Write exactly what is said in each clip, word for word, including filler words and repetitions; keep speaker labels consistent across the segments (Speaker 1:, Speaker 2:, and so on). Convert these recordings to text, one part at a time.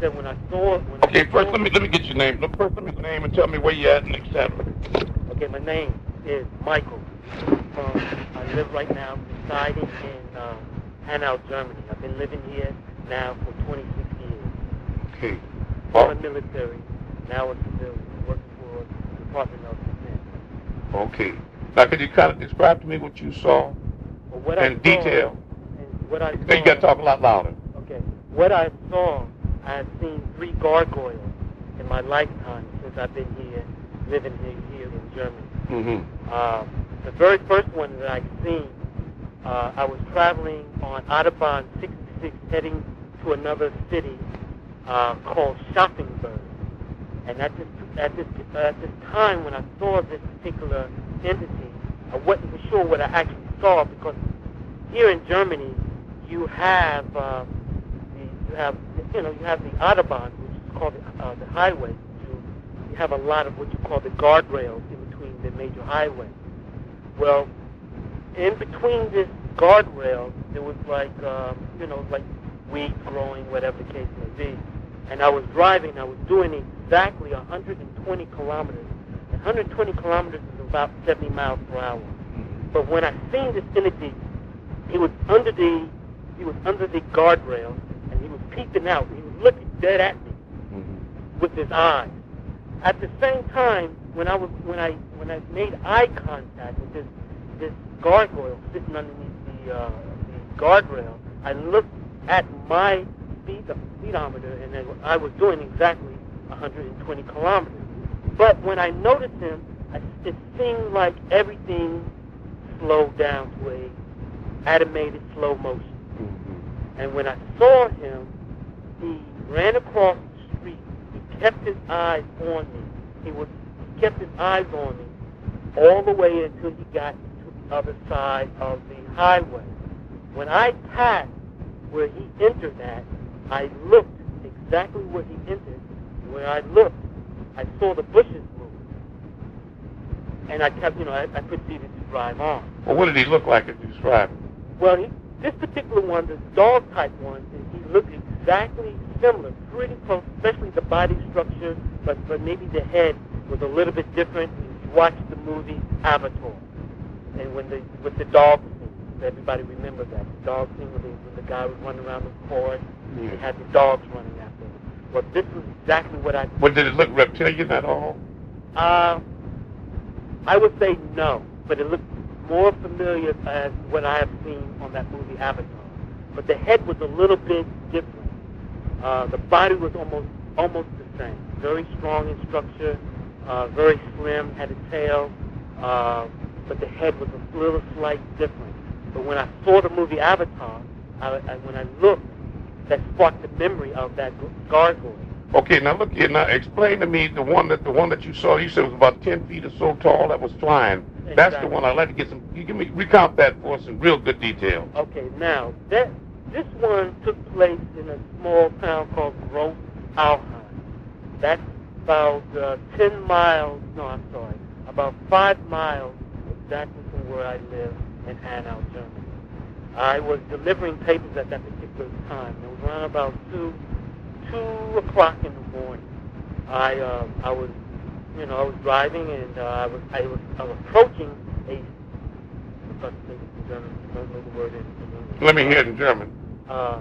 Speaker 1: said, when I saw... When
Speaker 2: okay,
Speaker 1: I
Speaker 2: first
Speaker 1: saw,
Speaker 2: let me let me get your name. Look, First let me get your name and tell me where you at and et cetera.
Speaker 1: Okay, my name is Michael. From, I live right now residing in uh, Hanau, Germany. I've been living here now for twenty-six years.
Speaker 2: Okay.
Speaker 1: Former military, now a civilian, working for the Department of Defense.
Speaker 2: Okay. Now, could you kind of describe to me what you saw
Speaker 1: Well, what
Speaker 2: in
Speaker 1: I saw,
Speaker 2: detail?
Speaker 1: And what I saw,
Speaker 2: Then you got to talk a lot louder.
Speaker 1: Okay. What I saw, I have seen three gargoyles in my lifetime since I've been here, living here, here in Germany.
Speaker 2: Mm-hmm.
Speaker 1: Uh, the very first one that I've seen, uh, I was traveling on Autobahn sixty-six heading to another city uh, called Schaffenburg. And at this, at, this, uh, at this time when I saw this particular entity, I wasn't for sure what I actually saw, because here in Germany you have uh, the, you have you know you have the Autobahn, which is called the, uh, the highway. You, you have a lot of what you call the guardrails in between the major highways. Well, in between this guardrail, there was like uh, you know like weeds growing, whatever the case may be. And I was driving. I was doing exactly one hundred twenty kilometers. And one hundred twenty kilometers is about seventy miles per hour. But when I seen this entity, he was under the he was under the guardrail, and he was peeping out. He was looking dead at me mm-hmm. with his eyes. At the same time, when I was when I when I made eye contact with this this gargoyle sitting underneath the uh, the guardrail, I looked at my speed speedometer, and then I was doing exactly one hundred twenty kilometers. But when I noticed him, I, it seemed like everything slowed down to a animated slow motion. Mm-hmm. And when I saw him, he ran across the street. He kept his eyes on me. He was he kept his eyes on me all the way until he got to the other side of the highway. When I passed where he entered at, I looked exactly where he entered. Where I looked, I saw the bushes move. And I kept, you know, I, I proceeded to drive on.
Speaker 2: Well, what did he look like if you describe him?
Speaker 1: Well, he, this particular one, the dog-type one, he looked exactly similar, pretty close, especially the body structure, but, but maybe the head was a little bit different. If you watch the movie Avatar, and when the with the dog scene, everybody remembers that, the dog scene when, they, when the guy was running around the forest, yeah. They had the dogs running after him. Well, this was exactly what I...
Speaker 2: Well, did it look reptilian at all?
Speaker 1: Uh, I would say no, but it looked more familiar as what I have seen on that movie Avatar. But the head was a little bit different. Uh, the body was almost almost the same. Very strong in structure, uh, very slim, had a tail, uh, but the head was a little slight different. But when I saw the movie Avatar, I, I, when I looked, that sparked the memory of that gargoyle.
Speaker 2: Okay, now look here. Now explain to me the one that the one that you saw. You said it was about ten feet or so tall. That was flying. Exactly. That's the one. I'd like to get some. You give me recount that for us in real good detail.
Speaker 1: Okay, now that this one took place in a small town called Gross Alheim. That's about uh, ten miles. No, I'm sorry, about five miles exactly from where I live in Hanau, Germany. I was delivering papers at that particular time. It was around about two, two o'clock in the morning. I, uh, I was, you know, I was driving, and uh, I was, I was, I was approaching a. I'm about to say this in German. I don't know the word in, in English.
Speaker 2: Let me hear it in German.
Speaker 1: Uh,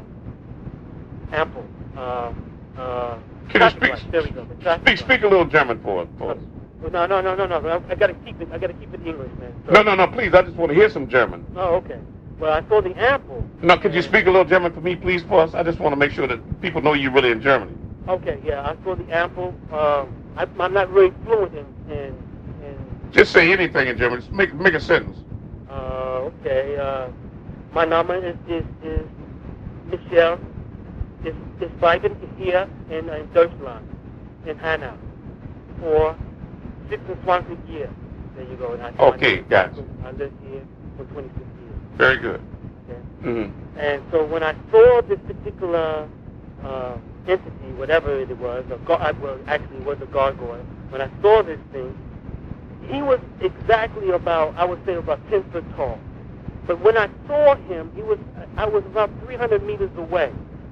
Speaker 1: ample. Uh, uh,
Speaker 2: Can you speak?
Speaker 1: Light. There we go.
Speaker 2: Speak, speak a little German for us. For us.
Speaker 1: No, no, no, no, no. I, I gotta keep it. I gotta keep it English, man. So,
Speaker 2: no, no, no. Please, I just want to hear some German.
Speaker 1: Oh, okay. Well, I saw the ample.
Speaker 2: No, could you speak a little German for me, please, for us? I just want to make sure that people know you're really in Germany.
Speaker 1: Okay, yeah, I saw the ample. Um, I, I'm not really fluent in, in, in...
Speaker 2: Just say anything in German. Just make, make a sentence.
Speaker 1: Uh, okay. Uh, my name is, is, is Michel. Is, is bleiben hier in, in Deutschland, in Hanau, for twenty-six years. There you go. And I,
Speaker 2: okay, gotcha.
Speaker 1: I lived here for twenty-six years.
Speaker 2: Very good.
Speaker 1: Okay.
Speaker 2: Mm-hmm.
Speaker 1: And so when I saw this particular uh, entity, whatever it was, a gar- well, actually it was a gargoyle, when I saw this thing, he was exactly about, I would say about ten foot tall. But when I saw him, he was, I was about three hundred meters away.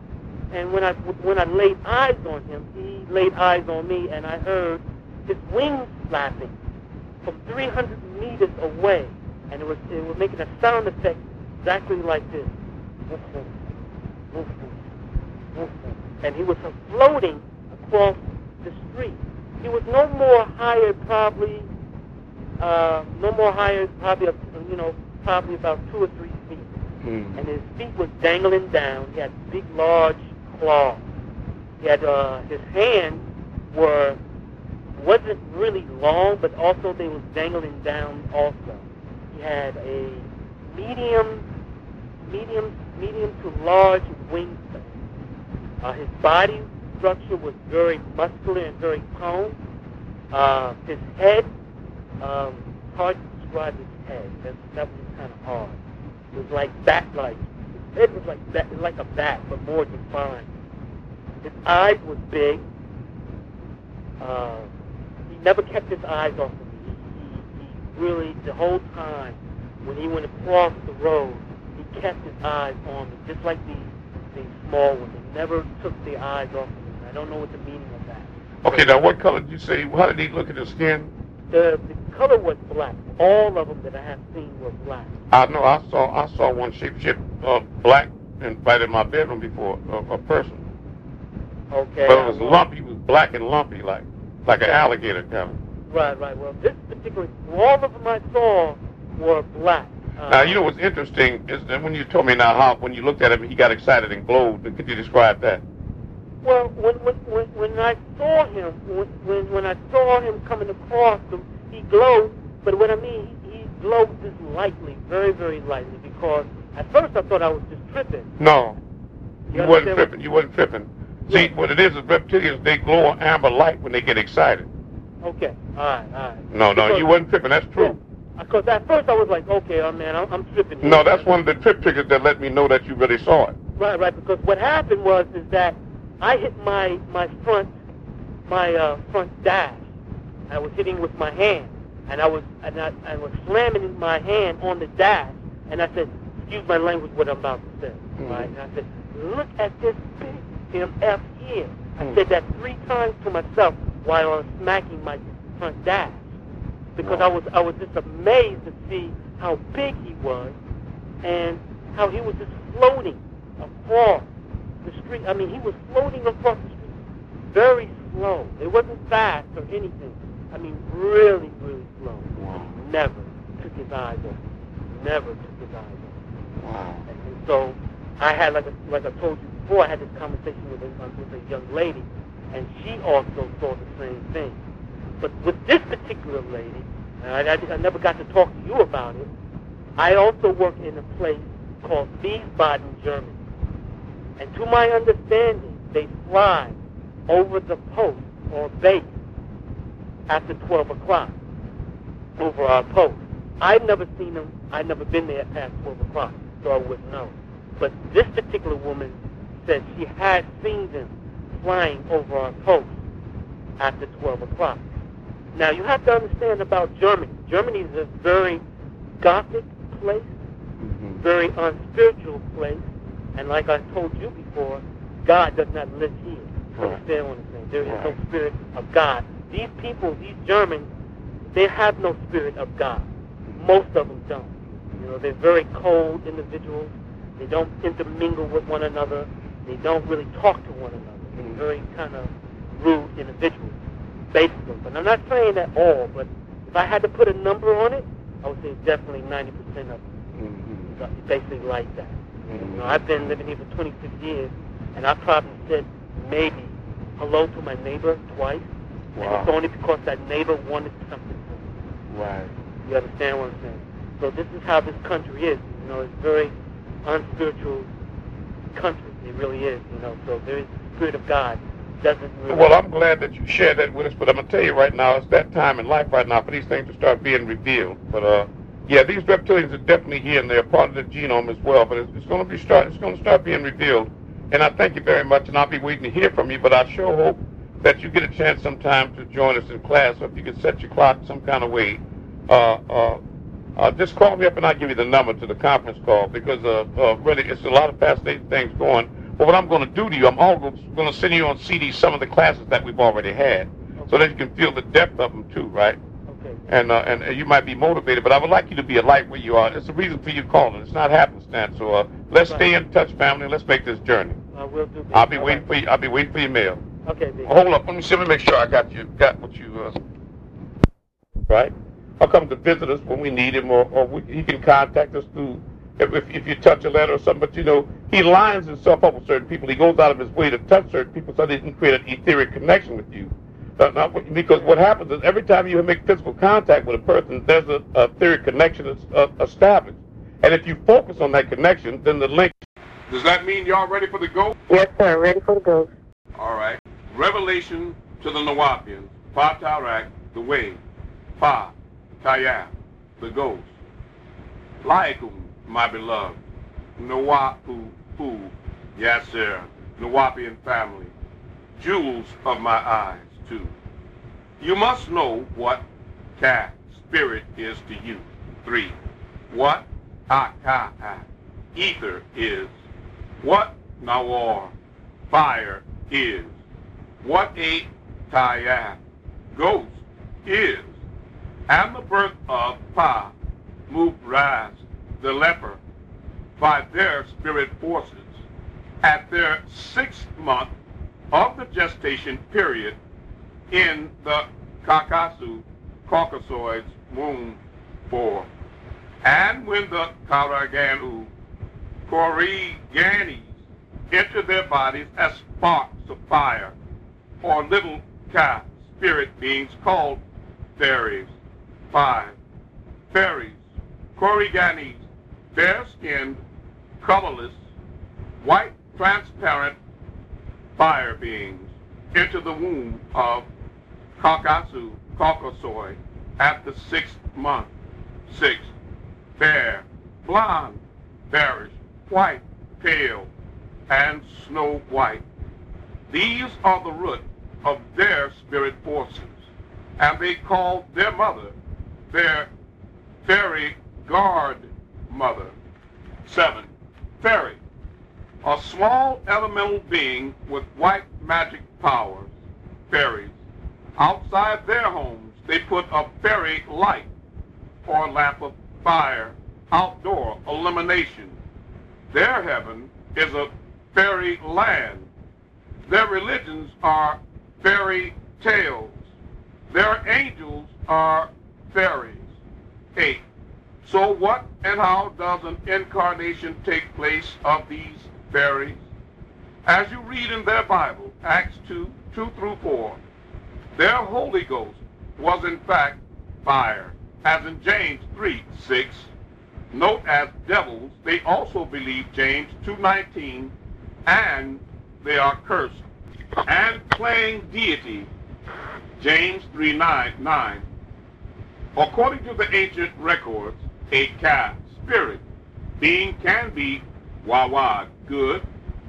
Speaker 1: and when I when I laid eyes on him, he laid eyes on me, and I heard his wings flapping from three hundred meters away, and it was it was making a sound effect exactly like this, woof, woof, woof, woof, woof, woof. And he was floating across the street. He was no more higher, probably uh, no more higher, probably you know, probably about two or three feet. Mm. And his feet was dangling down. He had big, large claws. He had uh, his hands were wasn't really long, but also they was dangling down also. He had a medium, medium, medium to large wingspan. Uh, his body structure was very muscular and very toned. Uh, his head, um, hard to describe his head. That, that was kind of hard. It was like bat-like. His head was like bat, like a bat, but more defined. His eyes was big. Uh, he never kept his eyes off of me. He, he, he really, the whole time, when he went across the road, he kept his eyes on me, just like these, these small ones. He never took the eyes off of me. I don't know what the meaning of that.
Speaker 2: Okay, now what color did you say? How did he look at his skin?
Speaker 1: The, the color was black. All of them that I have seen were black.
Speaker 2: I know. I saw I saw one shape-shift uh, black and right in my bedroom before, a, a person.
Speaker 1: Okay.
Speaker 2: But it was lumpy. It was black and lumpy, like like an alligator kind of.
Speaker 1: Right, right. Well, this particular, all of them I saw were black. Uh,
Speaker 2: now, you know what's interesting is that when you told me now how, when you looked at him, he got excited and glowed. Could you describe that?
Speaker 1: Well, when when when, when I saw him, when, when when I saw him coming across him, he glowed. But what I mean, he, he glowed just lightly, very, very lightly, because at first I thought I was just tripping.
Speaker 2: No, you, you wasn't tripping.
Speaker 1: What?
Speaker 2: You wasn't tripping. See, yeah. What it is is reptilians, they glow an amber light when they get excited.
Speaker 1: Okay, all right, all right.
Speaker 2: No, no, because, you wasn't tripping. That's true.
Speaker 1: Because yeah, at first I was like, okay, oh man, I'm, I'm tripping. Here.
Speaker 2: No, that's one of the trip triggers that let me know that you really saw it.
Speaker 1: Right, right. Because what happened was is that I hit my my front my uh, front dash. I was hitting with my hand, and I was and I, I was slamming my hand on the dash, and I said, "Excuse my language, what I'm about to say." Mm-hmm. Right? And I said, "Look at this big M F here." I mm-hmm. said that three times to myself while I was smacking my front dash, because wow. I was I was just amazed to see how big he was, and how he was just floating across the street. I mean, he was floating across the street very slow. It wasn't fast or anything. I mean, really, really slow.
Speaker 2: Wow.
Speaker 1: He never took his eyes off. Never took his eyes off.
Speaker 2: Wow.
Speaker 1: And, and so I had, like, a, like I told you before, I had this conversation with a, with a young lady, and she also saw the same thing. But with this particular lady, and I, I, I never got to talk to you about it, I also work in a place called Wiesbaden, Germany. And to my understanding, they fly over the post or base after twelve o'clock over our post. I've never seen them. I've never been there past twelve o'clock, so I wouldn't know. But this particular woman said she had seen them flying over our post after twelve o'clock. Now, you have to understand about Germany. Germany is a very Gothic place, mm-hmm. very unspiritual place. And like I told you before, God does not live here. You
Speaker 2: right.
Speaker 1: understand what I'm saying? There is
Speaker 2: right.
Speaker 1: no spirit of God. These people, these Germans, they have no spirit of God. Most of them don't. You know, they're very cold individuals. They don't intermingle with one another. They don't really talk to one another. They're very kind of rude individuals, basically. But I'm not saying that all, but if I had to put a number on it, I would say definitely ninety percent of them mm-hmm. basically like that. You know, I've been living here for twenty-six years, and I probably said maybe hello to my neighbor twice, wow. and it's only because that neighbor wanted something from me.
Speaker 2: Right.
Speaker 1: You understand what I'm saying? So this is how this country is. You know, it's a very unspiritual country. It really is. You know, so there is the Spirit of God. Doesn't really.
Speaker 2: Well, I'm glad that you shared that with us, but I'm gonna tell you right now, it's that time in life right now for these things to start being revealed. But uh. Yeah, these reptilians are definitely here, and they're part of the genome as well. But it's, it's going to be start. It's going to start being revealed. And I thank you very much, and I'll be waiting to hear from you. But I sure hope that you get a chance sometime to join us in class. So if you could set your clock some kind of way, uh, uh, uh, just call me up, and I'll give you the number to the conference call, because uh, uh, really it's a lot of fascinating things going. But what I'm going to do to you, I'm also going to send you on C D some of the classes that we've already had, okay, so that you can feel the depth of them too, right?
Speaker 1: Okay.
Speaker 2: And, uh, and and you might be motivated, but I would like you to be a light where you are. It's a reason for you calling. It's not happenstance. So uh, let's right. stay in touch, family. Let's make this journey.
Speaker 1: I will do.
Speaker 2: I'll be
Speaker 1: All
Speaker 2: waiting
Speaker 1: right.
Speaker 2: for you. I'll be waiting for your mail.
Speaker 1: Okay. Big.
Speaker 2: Hold up. Let me see. Let me make sure I got you. Got what you. Uh, right. I'll come to visit us when we need him, or, or we, he can contact us through. If, if, if you touch a letter or something, but you know, he lines himself up with certain people. He goes out of his way to touch certain people so that he can create an etheric connection with you. Uh, not, because what happens is every time you make physical contact with a person, there's a, a etheric connection that's uh, established. And if you focus on that connection, then the link. Does that mean y'all ready for the go?
Speaker 3: Yes, sir. Ready for the go.
Speaker 2: All right. Revelation to the Nawapians. Pa Tarak, the way. Pa Tayah, the ghost. Laikum, my beloved. Nawapu, Pu, Yasser, Nawapian family. Jewels of my eyes, too. You must know what Ka, spirit, is to you. Three. What Aka, ether, is. What Nawar, fire, is. What a Tayah, ghost, is. And the birth of Pa, Mubraz, the leper, by their spirit forces, at their sixth month of the gestation period in the Kakasu, Caucasoid's womb four. And when the Karaganu, Koriganis, enter their bodies as sparks of fire, or little Ka, spirit beings called fairies. Five. Fairies, Koriganis, fair-skinned, colorless, white, transparent fire beings into the womb of Caucasu, Caucasoid, at the sixth month. Six. Fair, blonde, fairish, white, pale, and snow white. These are the root of their spirit forces, and they called their mother their fairy guard mother. Seven. Fairy, a small elemental being with white magic powers. Fairies, outside their homes, they put a fairy light or lamp of fire, outdoor illumination. Their heaven is a fairy land. Their religions are fairy tales. Their angels are fairies. Eight. So what and how does an incarnation take place of these fairies? As you read in their Bible, Acts two, two through four, their Holy Ghost was in fact fire, as in James three, six. Note as devils, they also believe James two, nineteen, and they are cursed. And playing deity, James three, nine, nine. According to the ancient records, a Ka, spirit, being can be Wawad, good,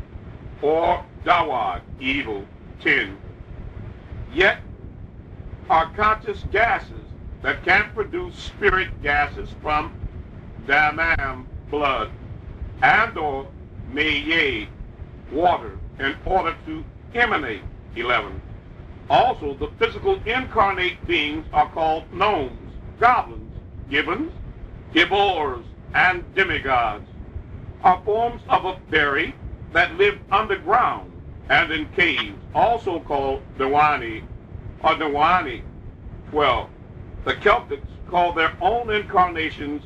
Speaker 2: or Dawad, evil, ten. Yet are conscious gases that can produce spirit gases from Damam, blood, and or Meye, water, in order to emanate, eleven. Also, the physical incarnate beings are called gnomes, goblins, gibbons, gibbors, and demigods, are forms of a fairy that live underground and in caves, also called Dawani or Dawani. twelve. The Celtics call their own incarnations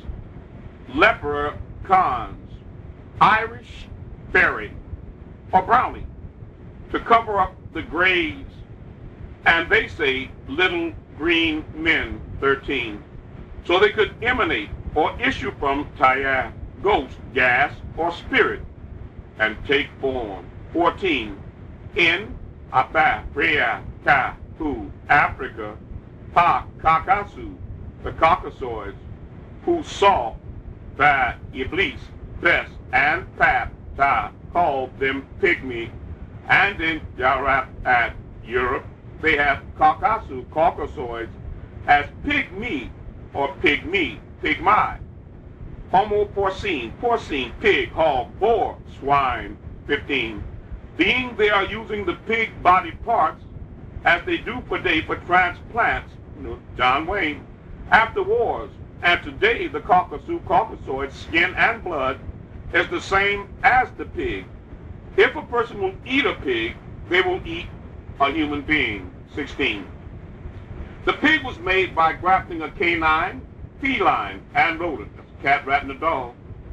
Speaker 2: leprechauns, Irish fairy, or brownie, to cover up the graves, and they say little green men, thirteen, so they could emanate or issue from Tayah, ghost, gas, or spirit, and take form. fourteen. In Abba, Freya, Ka, Hu, Africa, Pa, Kakasu, the Caucasoids, who saw Ba, Iblis, Bes, and Pap, Ta, called them pygmy, and in Yarap at Europe, they have Caucasu, Caucasoids, as pygmy, or pygmy, pygmy. Homo porcine, porcine, pig, hog, boar, swine, fifteen.
Speaker 3: being they are using the pig body parts as they do today for transplants, you know, John Wayne, after wars. And today the Caucasus caucasoid skin and blood is the same as the pig. If a person will eat a pig, they will eat a human being. sixteen. The pig was made by grafting a canine, feline, and rodent, that's a cat, rat, and a dog,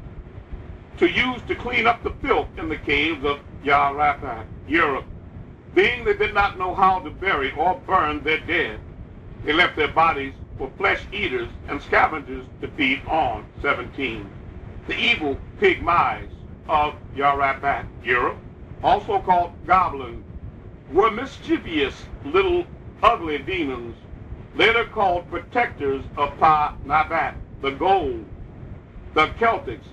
Speaker 3: to use to clean up the filth in the caves of Yarapa, Europe. Being they did not know how to bury or burn their dead, they left their bodies for flesh eaters and scavengers to feed on. seventeen. The evil pig mice of Yarapa, Europe, also called goblins, were mischievous little ugly demons, later called protectors of Pa-Nabat, the gold. The Celtics,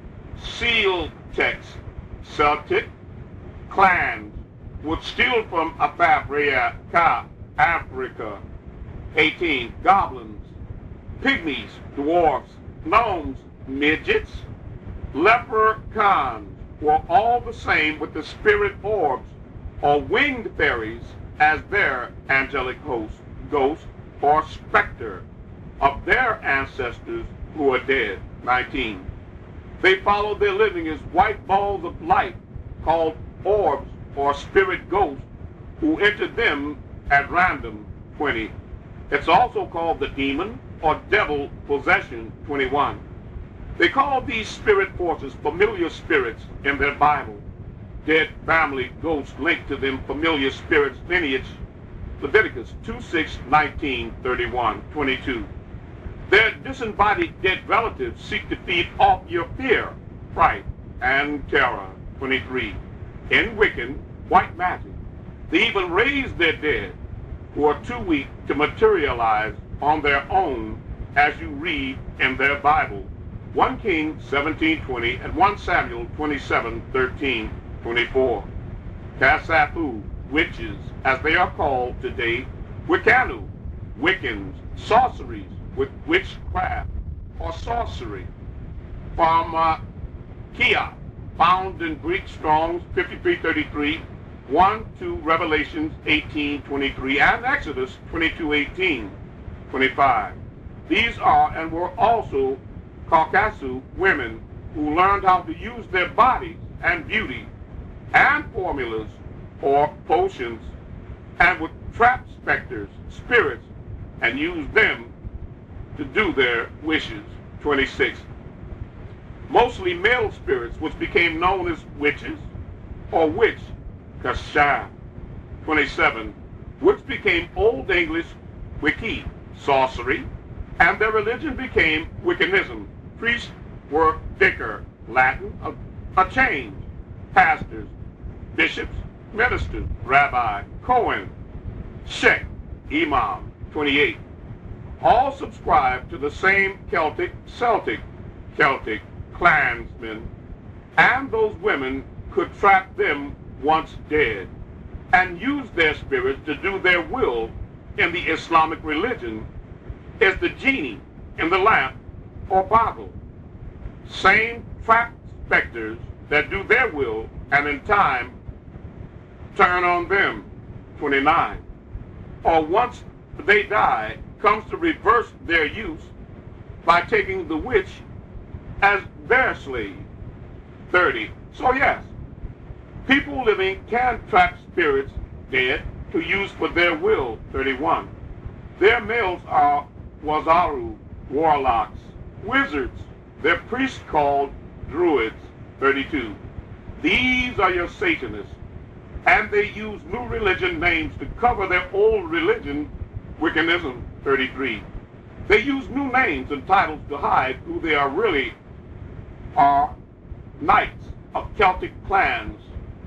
Speaker 3: Celtics, Celtic clans would steal from Africa, Africa. eighteen. Goblins, pygmies, dwarfs, gnomes, midgets, leprechauns were all the same with the spirit orbs or winged fairies as their angelic host, ghost, or specter of their ancestors who are dead. nineteen. They follow their living as white balls of light called orbs or spirit ghosts who enter them at random. twenty. It's also called the demon or devil possession. twenty-one. They call these spirit forces familiar spirits in their Bible. Dead family ghosts linked to them familiar spirits lineage. Leviticus two, six, nineteen, thirty-one, twenty-two. Their disembodied dead relatives seek to feed off your fear, fright, and terror. twenty-three. In Wiccan, white magic, they even raise their dead who are too weak to materialize on their own, as you read in their Bible. First Kings seventeen twenty and First Samuel twenty-seven thirteen, twenty-four. Kasafu, witches, as they are called today, Wiccanu, Wiccans, sorceries with witchcraft or sorcery. Pharmakia, found in Greek Strong's fifty-three thirty-three, one to Revelations eighteen twenty-three, and Exodus twenty-two eighteen, twenty-five. These are and were also Caucasus women who learned how to use their bodies and beauty and formulas or potions and would trap specters, spirits, and use them to do their wishes. twenty-six. Mostly male spirits, which became known as witches or witch, kasha. twenty-seven. Which became Old English wiki, sorcery, and their religion became Wiccanism. Priests were vicar, Latin, a, a change, pastors, bishops, ministers, rabbi, Cohen, sheikh, imam. twenty-eight. All subscribed to the same Celtic, Celtic, Celtic clansmen, and those women could trap them once dead and use their spirits to do their will in the Islamic religion as the genie in the lamp or bottle. Same trapped specters that do their will and in time turn on them. twenty-nine. Or once they die, comes to reverse their use by taking the witch as their slave. thirty. So yes, people living can trap spirits dead to use for their will. thirty-one. Their males are wazaru, warlocks, wizards, their priests called druids. thirty-two. These are your Satanists, and they use new religion names to cover their old religion, Wiccanism. thirty-three. They use new names and titles to hide who they are really are. Knights of Celtic clans,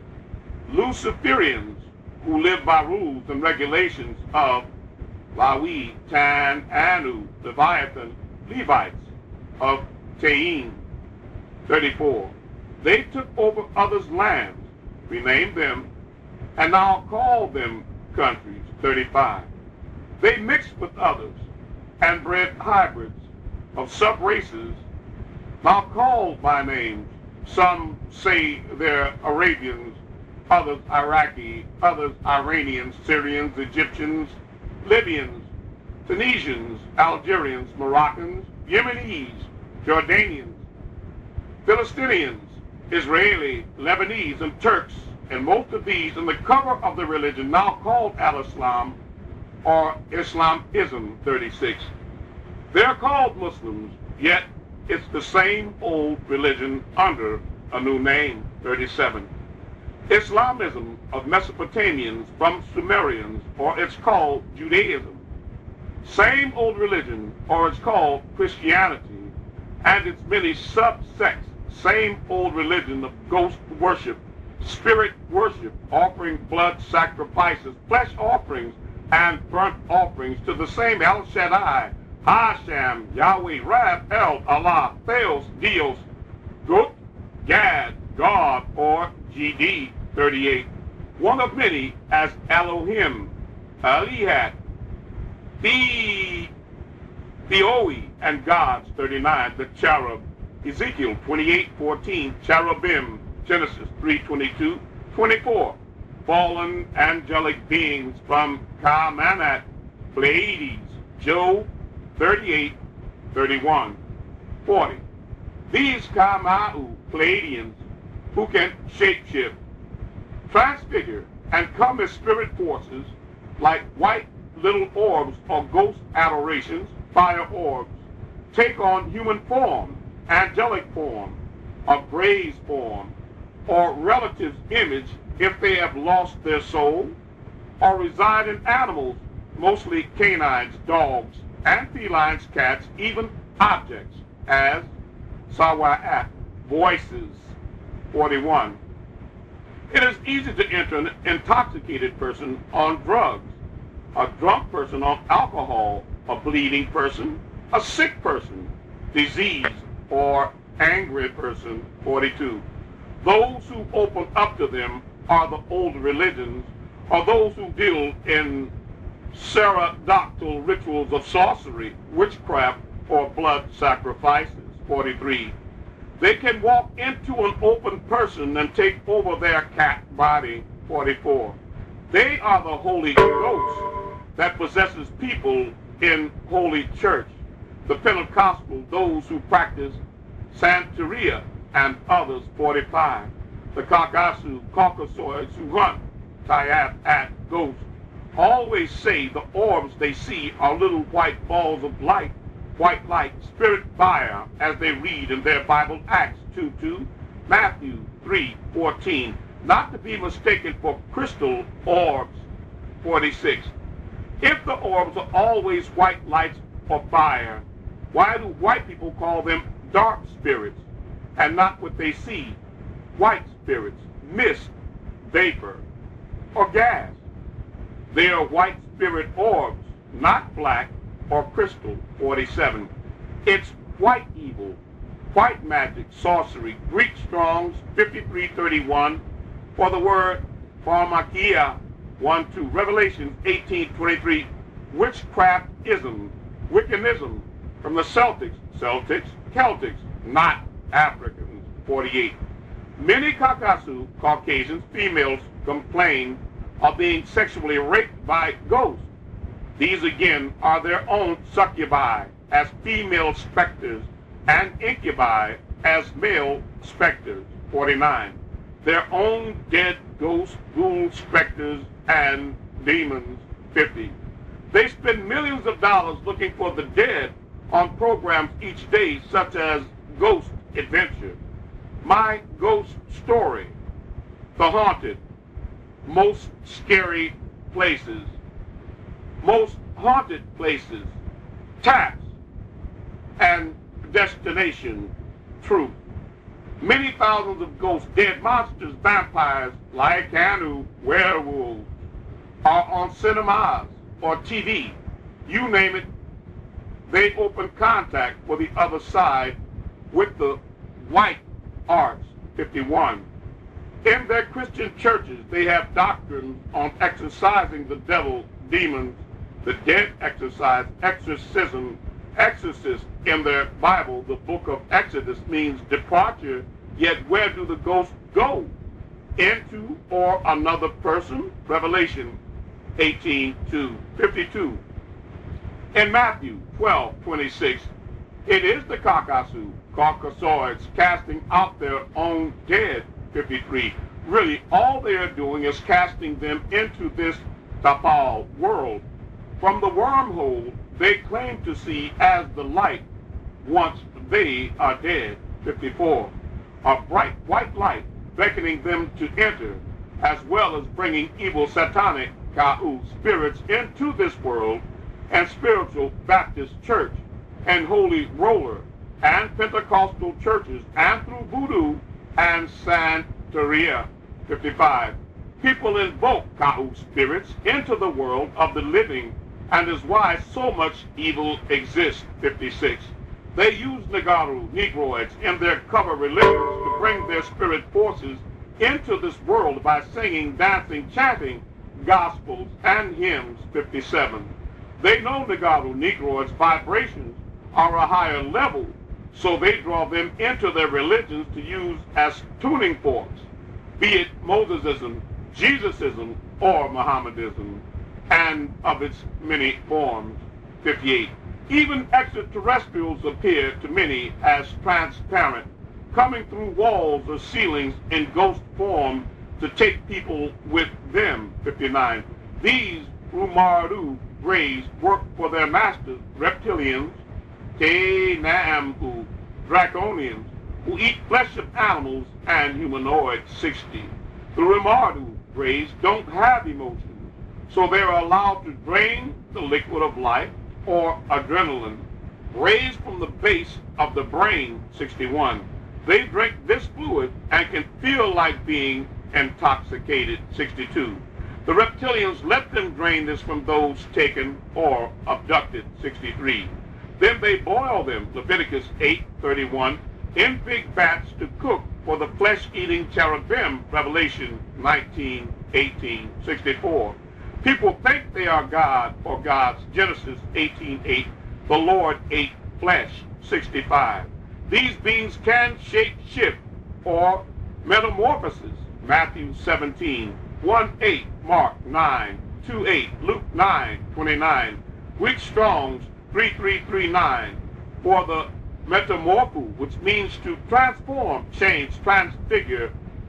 Speaker 3: Luciferians, who live by rules and regulations of Lawi, Tan, Anu, Leviathan, Levites of Taim. thirty-four. They took over others' lands, renamed them, and now call them countries. thirty-five. They mixed with others and bred hybrids of sub-races, now called by names. Some say they're Arabians, others Iraqi, others Iranians, Syrians, Egyptians, Libyans, Tunisians, Algerians, Moroccans, Yemenis, Jordanians, Philistinians, Israeli, Lebanese, and Turks, and most of these in the cover of the religion now called Al-Islam or Islamism thirty-six. They're called Muslims, yet it's the same old religion under a new name, thirty-seven. Islamism of Mesopotamians from Sumerians, or it's called Judaism. Same old religion, or it's called Christianity, and its many subsects. Same old religion of ghost worship, spirit worship, offering blood sacrifices, flesh offerings, and burnt offerings to the same El Shaddai, Hashem, Yahweh, Rab, El, Allah, Theos, Dios, Gut, Gad, God, or G D, thirty-eight. One of many as Elohim, Elihat, the Theoi, and gods, thirty-nine. The cherub, Ezekiel twenty-eight fourteen, cherubim, Genesis three twenty-two, twenty-four. Fallen angelic beings from Ka-Manat, Pleiades, Job thirty-eight thirty-one, forty. These Ka-Ma'u Pleiadians, who can shapeshift, transfigure, and come as spirit forces like white little orbs or ghost adorations, fire orbs, take on human form, angelic form, a brazen form, or relative's image if they have lost their soul, or reside in animals, mostly canines, dogs, and felines, cats, even objects, as Sawa'at, voices, forty-one. It is easy to enter an intoxicated person on drugs, a drunk person on alcohol, a bleeding person, a sick person, disease, or angry person, forty-two. Those who open up to them are the old religions, or those who deal in sacerdotal rituals of sorcery, witchcraft, or blood sacrifices, forty-three. They can walk into an open person and take over their cat body, forty-four. They are the Holy Ghost that possesses people in Holy Church, the Pentecostal, those who practice Santeria, and others, forty-five. The Caucasus, Caucasoids who hunt, Tayab at ghosts, always say the orbs they see are little white balls of light, white light, spirit fire, as they read in their Bible, Acts two two, Matthew three fourteen, not to be mistaken for crystal orbs, forty-six. If the orbs are always white lights or fire, why do white people call them dark spirits and not what they see, white spirits, mist, vapor, or gas? They are white spirit orbs, not black or crystal, forty-seven. It's white evil, white magic, sorcery, Greek Strong's fifty-three thirty-one, for the word pharmakia, one two, Revelation eighteen twenty-three, witchcraftism, Wiccanism, from the Celtics, Celtics, Celtics, not Africans, forty-eight. Many Caucasus, Caucasians, females complain of being sexually raped by ghosts. These again are their own succubi as female specters and incubi as male specters, forty-nine. Their own dead ghosts, ghouls, specters, and demons, fifty. They spend millions of dollars looking for the dead on programs each day, such as Ghost Adventure, My Ghost Story, The Haunted, Most Scary Places, Most Haunted Places, Taps, and Destination Truth. Many thousands of ghosts, dead monsters, vampires, lycanu, werewolves, are on cinemas or T V. You name it, they open contact for the other side with the white arts, fifty-one. In their Christian churches, they have doctrines on exorcising the devil, demons, the dead exorcise, exorcism, exorcist. In their Bible, the book of Exodus means departure, yet where do the ghosts go? into or another person, Revelation eighteen two, fifty-two. In Matthew twelve twenty-six, it is the Caucasus, Caucasoids, casting out their own dead, fifty-three. Really, all they are doing is casting them into this Tapal world. From the wormhole they claim to see as the light once they are dead, fifty-four. A bright white light beckoning them to enter, as well as bringing evil satanic Ka'u spirits into this world, and spiritual Baptist church, and holy roller, and Pentecostal churches, and through voodoo and Santeria, fifty-five. People invoke Ka'u spirits into the world of the living, and is why so much evil exists, fifty-six. They use Negaru, Negroids, in their cover religions to bring their spirit forces into this world by singing, dancing, chanting gospels and hymns, fifty-seven. They know Negaru, Negroids' vibrations are a higher level, so they draw them into their religions to use as tuning forks, be it Mosesism, Jesusism, or Mohammedism, and of its many forms, fifty-eight. Even extraterrestrials appear to many as transparent, coming through walls or ceilings in ghost form to take people with them, fifty-nine. These Umaru rays work for their masters, reptilians, Te-Na'amu, draconians, who eat flesh of animals and humanoids, sixty. The Rimardu rays don't have emotions, so they are allowed to drain the liquid of life, or adrenaline, raised from the base of the brain, sixty-one. They drink this fluid and can feel like being intoxicated, sixty-two. The reptilians let them drain this from those taken or abducted, sixty-three. Then they boil them, Leviticus eight thirty-one, in big vats to cook for the flesh-eating cherubim, Revelation nineteen eighteen, sixty-four. People think they are God or gods, Genesis eighteen eight, the Lord ate flesh, sixty-five. These beings can shape shift or metamorphosis, Matthew seventeen, one eight, Mark nine, two eight, Luke nine twenty-nine, Greek Strong's three three three nine, for the metamorpho, which means to transform, change, transfigure,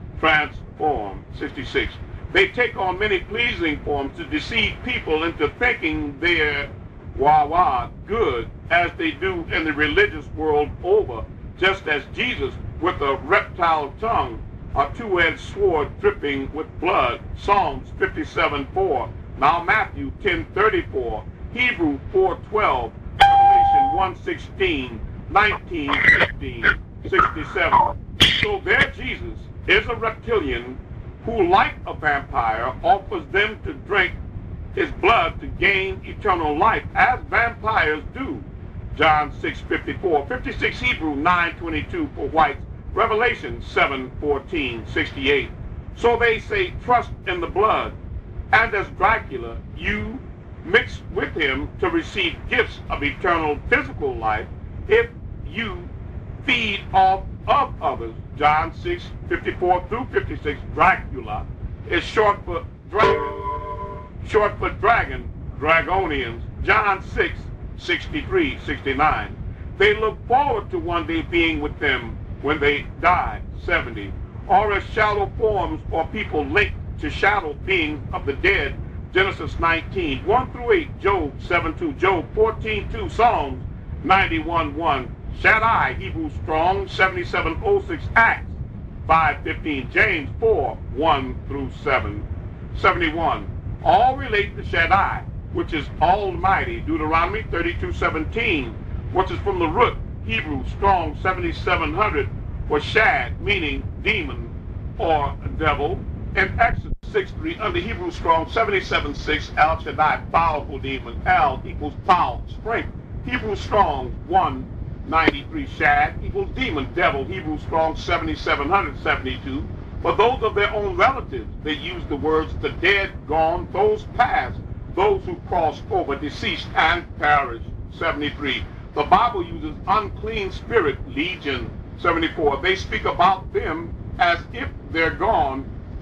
Speaker 3: transform, sixty-six. They take on many pleasing forms to deceive people into thinking they're wah-wah good, as they do in the religious world over, just as Jesus, with a reptile tongue, a two-edged sword dripping with blood, Psalms fifty-seven four, now Matthew ten thirty-four, Hebrew four twelve, Revelation one sixteen, nineteen fifteen, sixty-seven. So their Jesus is a reptilian who, like a vampire, offers them to drink his blood to gain eternal life, as vampires do. John six fifty-four, fifty-six Hebrew nine twenty-two for whites, Revelation seven fourteen, sixty-eight. So they say, trust in the blood, and as Dracula, you mix with him to receive gifts of eternal physical life if you feed off of others. John six fifty-four through fifty-six, Dracula is short for dragon, short for dragon, dragonians. John six sixty-three, sixty-nine. They look forward to one day being with them when they die, seventy. Or as shadow forms or people linked to shadow beings of the dead, Genesis nineteen, one through eight, Job seven two, Job fourteen two, Psalms ninety-one one, Shaddai, Hebrew Strong, seventy-seven oh six, Acts five fifteen, James four one through seven, seventy-one. All relate to Shaddai, which is Almighty, Deuteronomy thirty-two seventeen, which is from the root, Hebrew Strong seventy-seven hundred, for Shad, meaning demon or devil, and Exodus six three, under Hebrew Strong seventy-seven six, Al Shaddai, powerful demon, Al equals power, strength. Hebrew Strong one ninety-three, Shad equals demon, devil, Hebrew Strong seventy-seven seventy-two. For those of their own relatives, they use the words the dead, gone, those past, those who crossed over, deceased, and perished, seventy-three. The Bible uses unclean spirit, legion, seventy-four. They speak about them as if they're gone,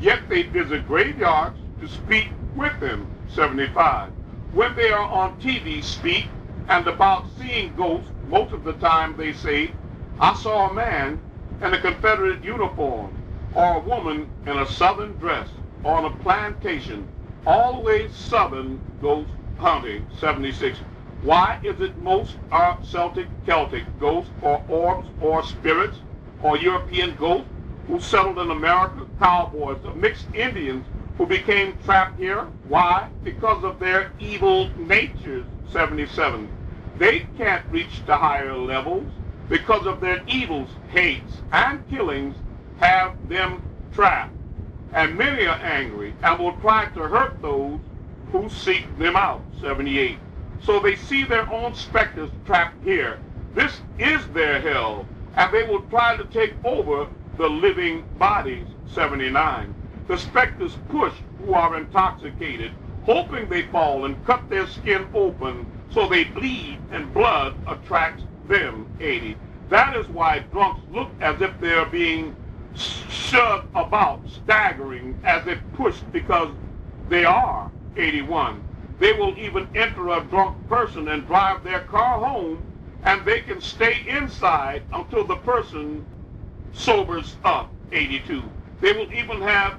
Speaker 3: Yet they visit graveyards to speak with them, seventy-five. When they are on T V speak and about seeing ghosts, most of the time they say, I saw a man in a Confederate uniform or a woman in a southern dress on a plantation. Always southern ghost hunting, seventy-six. Why is it most are Celtic, Celtic ghosts or orbs or spirits or European ghosts who settled in America, cowboys or mixed Indians who became trapped here? Why? Because of their evil natures, seventy-seven. They can't reach the higher levels because of their evils, hates, and killings have them trapped. And many are angry and will try to hurt those who seek them out, seventy-eight. So they see their own specters trapped here. This is their hell, and they will try to take over the living bodies, seventy-nine. The specters push who are intoxicated, hoping they fall and cut their skin open so they bleed and blood attracts them, eighty. That is why drunks look as if they are being shoved about, staggering as if pushed because they are, eighty-one. They will even enter a drunk person and drive their car home, and they can stay inside until the person sobers up, eighty-two. They will even have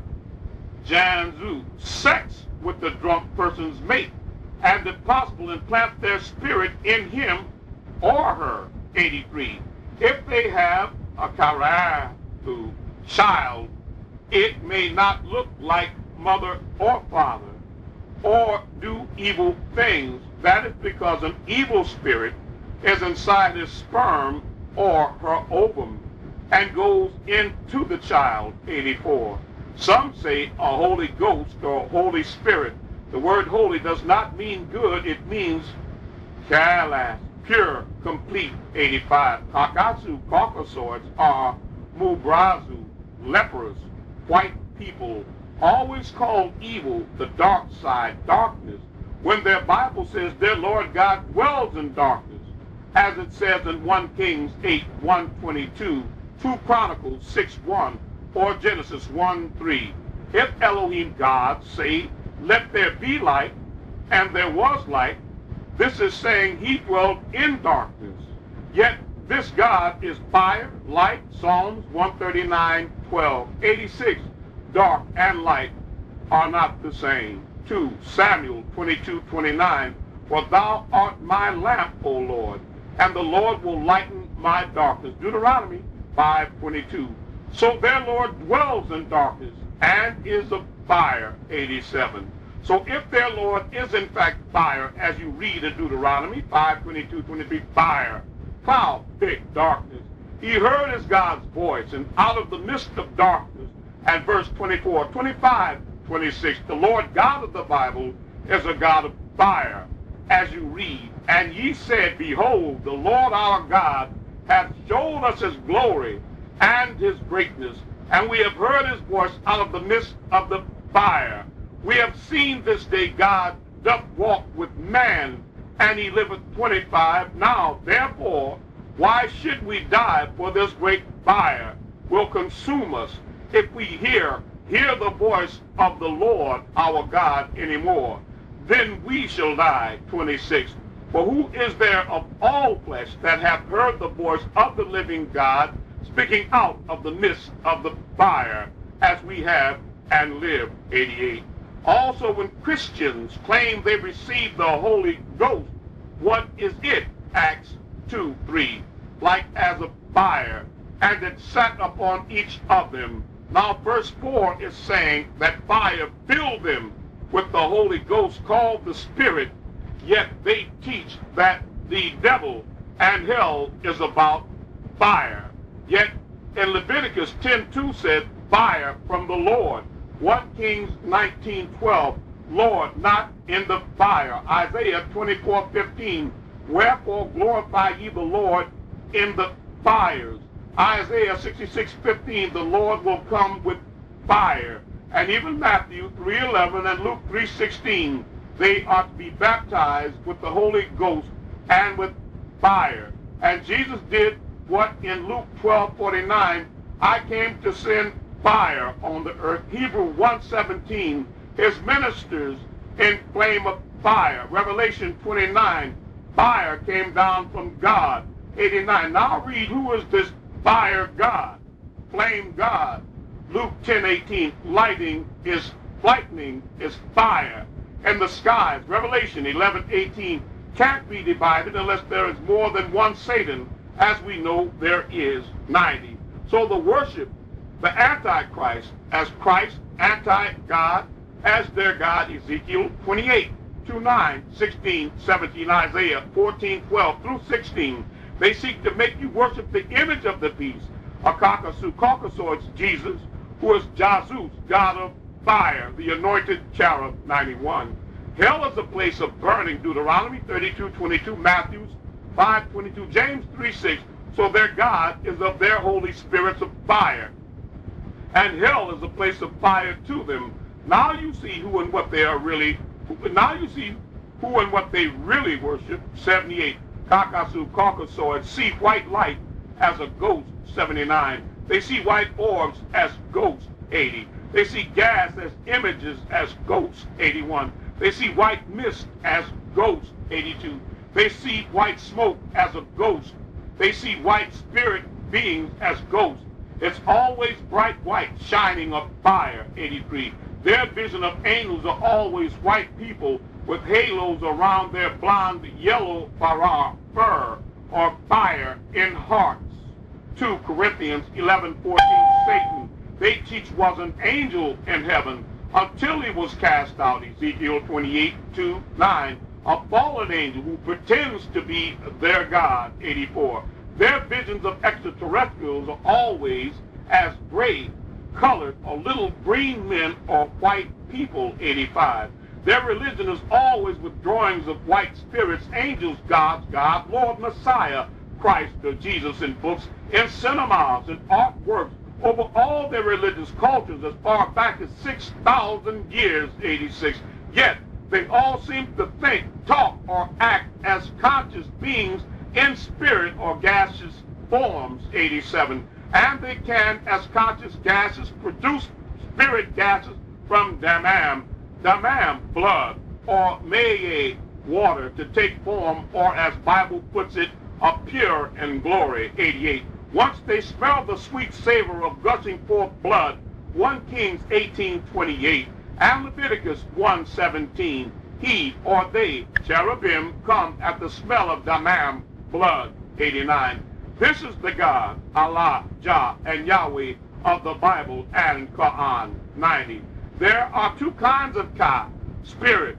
Speaker 3: Janzu, sex with the drunk person's mate, and if possible implant their spirit in him or her, eighty-three. If they have a karatu child, it may not look like mother or father or do evil things. That is because an evil spirit is inside his sperm or her ovum and goes into the child, eighty-four. Some say a Holy Ghost or Holy Spirit. The word holy does not mean good, it means kalas, pure, complete, eighty-five. Kakatsu, Caucasoids are mubrazu, lepers, white people, always called evil, the dark side, darkness, when their Bible says their Lord God dwells in darkness, as it says in First Kings eight, one twenty-two, Second Chronicles six, one, or Genesis one, three. If Elohim God say, let there be light, and there was light, this is saying he dwelled in darkness. Yet this God is fire, light, Psalms one thirty-nine, twelve, eighty-six. Dark and light are not the same. two Samuel twenty-two, twenty-nine. For thou art my lamp, O Lord, and the Lord will lighten my darkness. Deuteronomy five, twenty-two. So their Lord dwells in darkness and is a fire, eighty-seven. So if their Lord is in fact fire, as you read in Deuteronomy five, twenty-two, twenty-three, fire, cloud, thick darkness. He heard his God's voice, and out of the midst of darkness, and verse twenty-four, twenty-five, twenty-six, the Lord God of the Bible is a God of fire, as you read. And ye said, behold, the Lord our God hath showed us his glory and his greatness, and we have heard his voice out of the midst of the fire. We have seen this day God doth walk with man, and he liveth, twenty-five. Now, therefore, why should we die? For this great fire will consume us if we hear, hear the voice of the Lord our God anymore. Then we shall die, twenty-six. For who is there of all flesh that hath heard the voice of the living God speaking out of the midst of the fire, as we have and live, eighty-eight. Also, when Christians claim they received the Holy Ghost, what is it? Acts two, three. Like as a fire, and it sat upon each of them. Now verse four is saying that fire filled them with the Holy Ghost called the Spirit, yet they teach that the devil and hell is about fire. Yet in Leviticus ten, two said, fire from the Lord. First Kings nineteen, twelve, Lord, not in the fire. Isaiah twenty-four, fifteen, wherefore glorify ye the Lord in the fires. Isaiah sixty-six, fifteen, the Lord will come with fire. And even Matthew three, eleven and Luke three, sixteen, they are to be baptized with the Holy Ghost and with fire. And Jesus did what in Luke twelve, forty-nine, I came to send fire on the earth. Hebrew one seventeen, his ministers in flame of fire. Revelation twenty-nine, fire came down from God. eighty-nine, now read, who is this fire God? Flame God. Luke ten eighteen, lighting is, lightning is fire. And the skies, Revelation eleven eighteen, can't be divided unless there is more than one Satan, as we know there is. ninety. So the worship, the Antichrist as Christ, anti-God, as their God, Ezekiel twenty-eight, two nine, sixteen, seventeen, Isaiah fourteen, twelve through sixteen. They seek to make you worship the image of the beast. Akakasu, Caucasoids, Jesus, who is Jesus, God of fire, the anointed cherub, ninety-one. Hell is a place of burning, Deuteronomy thirty-two, twenty-two, Matthew five, twenty-two, James three, six. So their God is of their holy spirits of fire. And hell is a place of fire to them. Now you see who and what they are really, now you see who and what they really worship, seventy-eight. Kakasu, Caucasoids, see white light as a ghost, seventy-nine. They see white orbs as ghosts, eighty. They see gas as images as ghosts, eighty-one. They see white mist as ghosts, eighty-two. They see white smoke as a ghost. They see white spirit beings as ghosts. It's always bright white, shining of fire, eighty-three. Their vision of angels are always white people with halos around their blonde yellow fur or fire in hearts. two Corinthians eleven fourteen, Satan, they teach, was an angel in heaven until he was cast out, Ezekiel twenty-eight, two, nine, a fallen angel who pretends to be their God, eighty-four. Their visions of extraterrestrials are always as gray colored or little green men or white people, eighty-five. Their religion is always with drawings of white spirits, angels, gods, God, Lord, Messiah, Christ, or Jesus in books, in cinemas, and artworks, over all their religious cultures as far back as six thousand years, eighty-six. Yet, they all seem to think, talk, or act as conscious beings in spirit or gaseous forms, eighty-seven. And they can, as conscious gases, produce spirit gases from damam, damam, blood, or meye, water, to take form, or as Bible puts it, appear in glory, eighty-eight. Once they smell the sweet savor of gushing forth blood, First Kings eighteen twenty-eight, and Leviticus one seventeen, he or they, cherubim, come at the smell of damam, blood, eighty-nine. This is the God, Allah, Jah, and Yahweh of the Bible and Quran, ninety. There are two kinds of ka, spirit,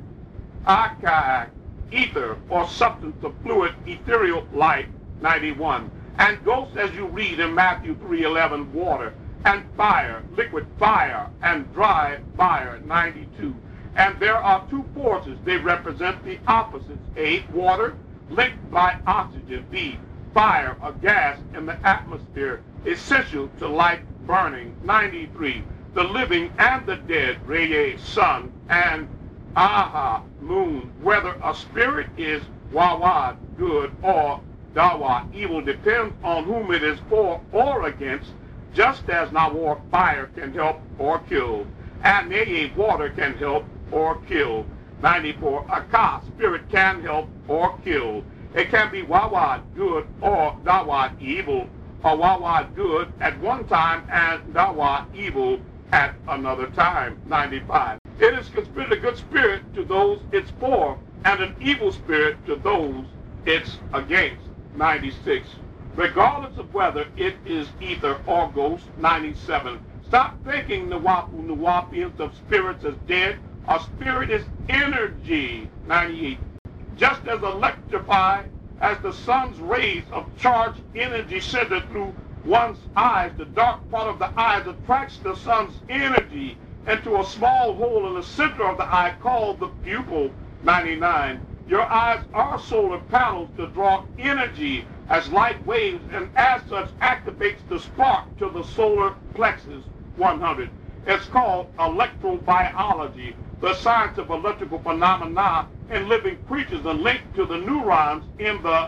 Speaker 3: akak, ether, or substance of fluid, ethereal light, ninety-one. And ghosts, as you read in Matthew three eleven, water, and fire, liquid fire, and dry fire, ninety-two. And there are two forces. They represent the opposites. A, water, linked by oxygen. B, fire, a gas in the atmosphere, essential to life burning, ninety-three. The living and the dead, Reye, sun, and Aha, moon. Whether a spirit is Wawad, good, or Dawa, evil, depends on whom it is for or against, just as Nawar, fire, can help or kill, and Neye, water, can help or kill. ninety-four. Aka, spirit, can help or kill. It can be Wawad, good, or Dawad, evil, or Wawad, good at one time and Dawad, evil at another time. ninety-five. It is considered a good spirit to those it's for, and an evil spirit to those it's against. ninety-six. Regardless of whether it is ether or ghost, ninety-seven. Stop thinking Nawapu Nawapians of spirits as dead. A spirit is energy, ninety-eight. Just as electrified as the sun's rays of charged energy centered through one's eyes, the dark part of the eyes attracts the sun's energy into a small hole in the center of the eye called the pupil, ninety-nine. Your eyes are solar panels to draw energy as light waves, and as such activates the spark to the solar plexus, one hundred. It's called electrobiology, the science of electrical phenomena in living creatures, and linked to the neurons in the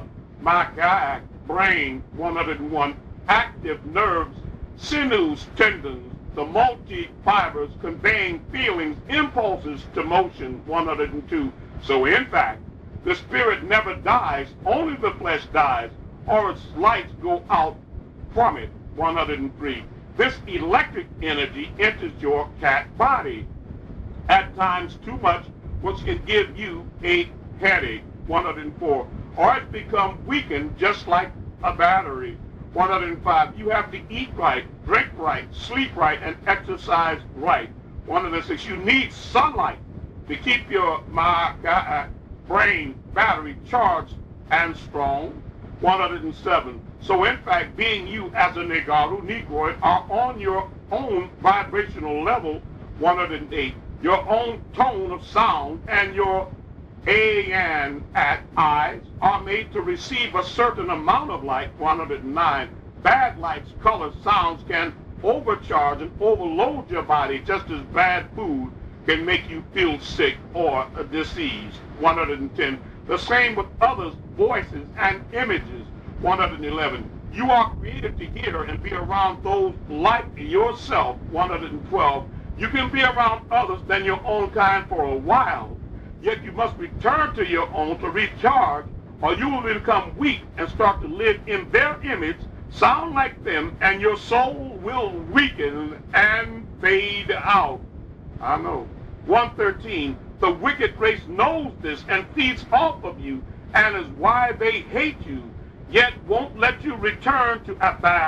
Speaker 3: macaque brain, one hundred one. Active nerves, sinews, tendons, the multi-fibers conveying feelings, impulses to motion, one hundred two. So in fact, the spirit never dies, only the flesh dies, or its lights go out from it, one hundred three. This electric energy enters your cat body, at times too much, which can give you a headache, one hundred four, or it becomes weakened just like a battery, one hundred five. You have to eat right, drink right, sleep right, and exercise right, one hundred six. You need sunlight to keep your my, uh, brain battery charged and strong, one hundred seven. So in fact, being you as a Negaru Negroid are on your own vibrational level, one hundred eight. Your own tone of sound and your A and at eyes are made to receive a certain amount of light, one hundred nine. Bad lights, colors, sounds can overcharge and overload your body, just as bad food can make you feel sick or diseased, one hundred ten. The same with others' voices and images, one hundred eleven. You are created to hear and be around those like yourself, one hundred twelve. You can be around others than your own kind for a while, yet you must return to your own to recharge, or you will become weak and start to live in their image, sound like them, and your soul will weaken and fade out. I know. one thirteen. The wicked race knows this and feeds off of you, and is why they hate you, yet won't let you return to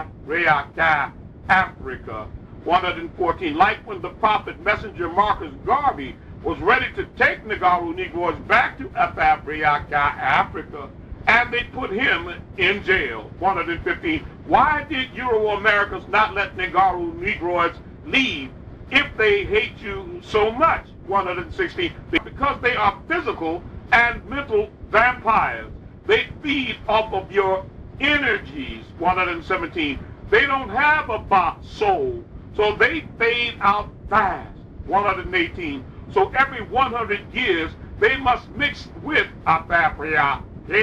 Speaker 3: Africa, Africa. one hundred fourteen. Like when the prophet messenger Marcus Garvey was ready to take Negaru Negroids back to Africa, Africa, and they put him in jail, one hundred fifteen. Why did Euro-Americans not let Negaru Negroids leave if they hate you so much, one hundred sixteen? Because they are physical and mental vampires. They feed off of your energies, one hundred seventeen. They don't have a box soul, so they fade out fast, one hundred eighteen. So every one hundred years, they must mix with Africa,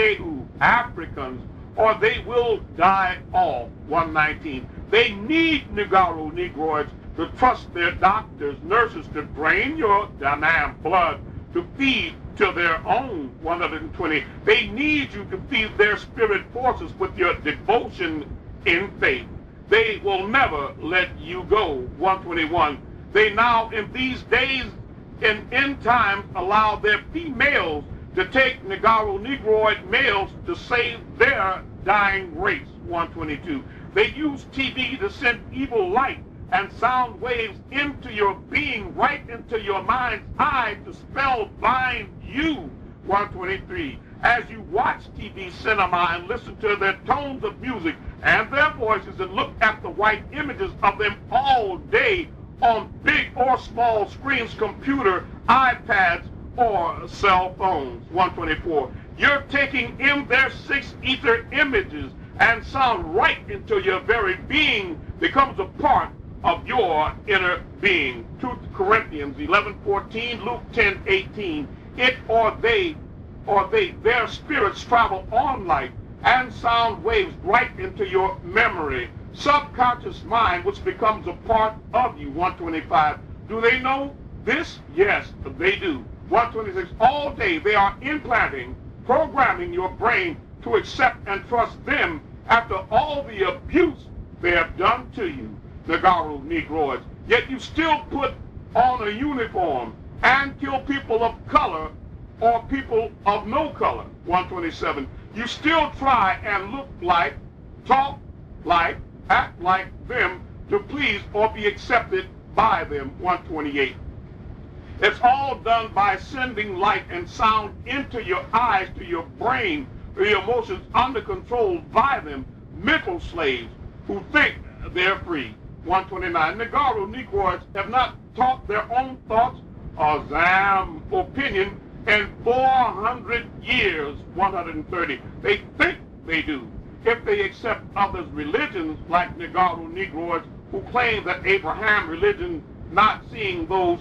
Speaker 3: Africans, or they will die off, one nineteen. They need Negaru Negroids to trust their doctors, nurses to drain your damn blood, to feed to their own, one hundred twenty. They need you to feed their spirit forces with your devotion in faith. They will never let you go, one twenty-one. They now, in these days, in end times, allow their females to take Negaru Negroid males to save their dying race, one twenty-two. They use T V to send evil light and sound waves into your being, right into your mind's eye, to spellbind you, one twenty-three. As you watch T V cinema and listen to their tones of music and their voices and look at the white images of them all day on big or small screens, computer, iPads, or cell phones, one twenty-four. You're taking in their six ether images and sound right into your very being, becomes a part of your inner being. two Corinthians eleven fourteen, Luke ten eighteen. It or they, or they, their spirits travel on light and sound waves right into your memory, subconscious mind, which becomes a part of you, one twenty-five. Do they know this? Yes, they do. one twenty-six. All day they are implanting, programming your brain to accept and trust them after all the abuse they have done to you, Negaru Negroids. Yet you still put on a uniform and kill people of color or people of no color, one twenty-seven. You still try and look like, talk like, act like them to please or be accepted by them, one twenty-eight. It's all done by sending light and sound into your eyes, to your brain, to your emotions, under control by them, mental slaves who think they're free, one twenty-nine. Negaru Negroids have not taught their own thoughts or Zam opinion in four hundred years, one hundred thirty. They think they do. If they accept others' religions, like Negaru Negroids, who claim that Abraham religion, not seeing those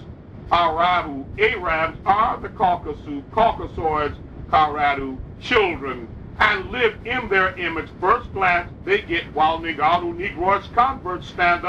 Speaker 3: Arabu Arabs are the Caucasus, Caucasoids, Karadu children, and live in their image. First glance they get, while Negaru Negroids converts stand up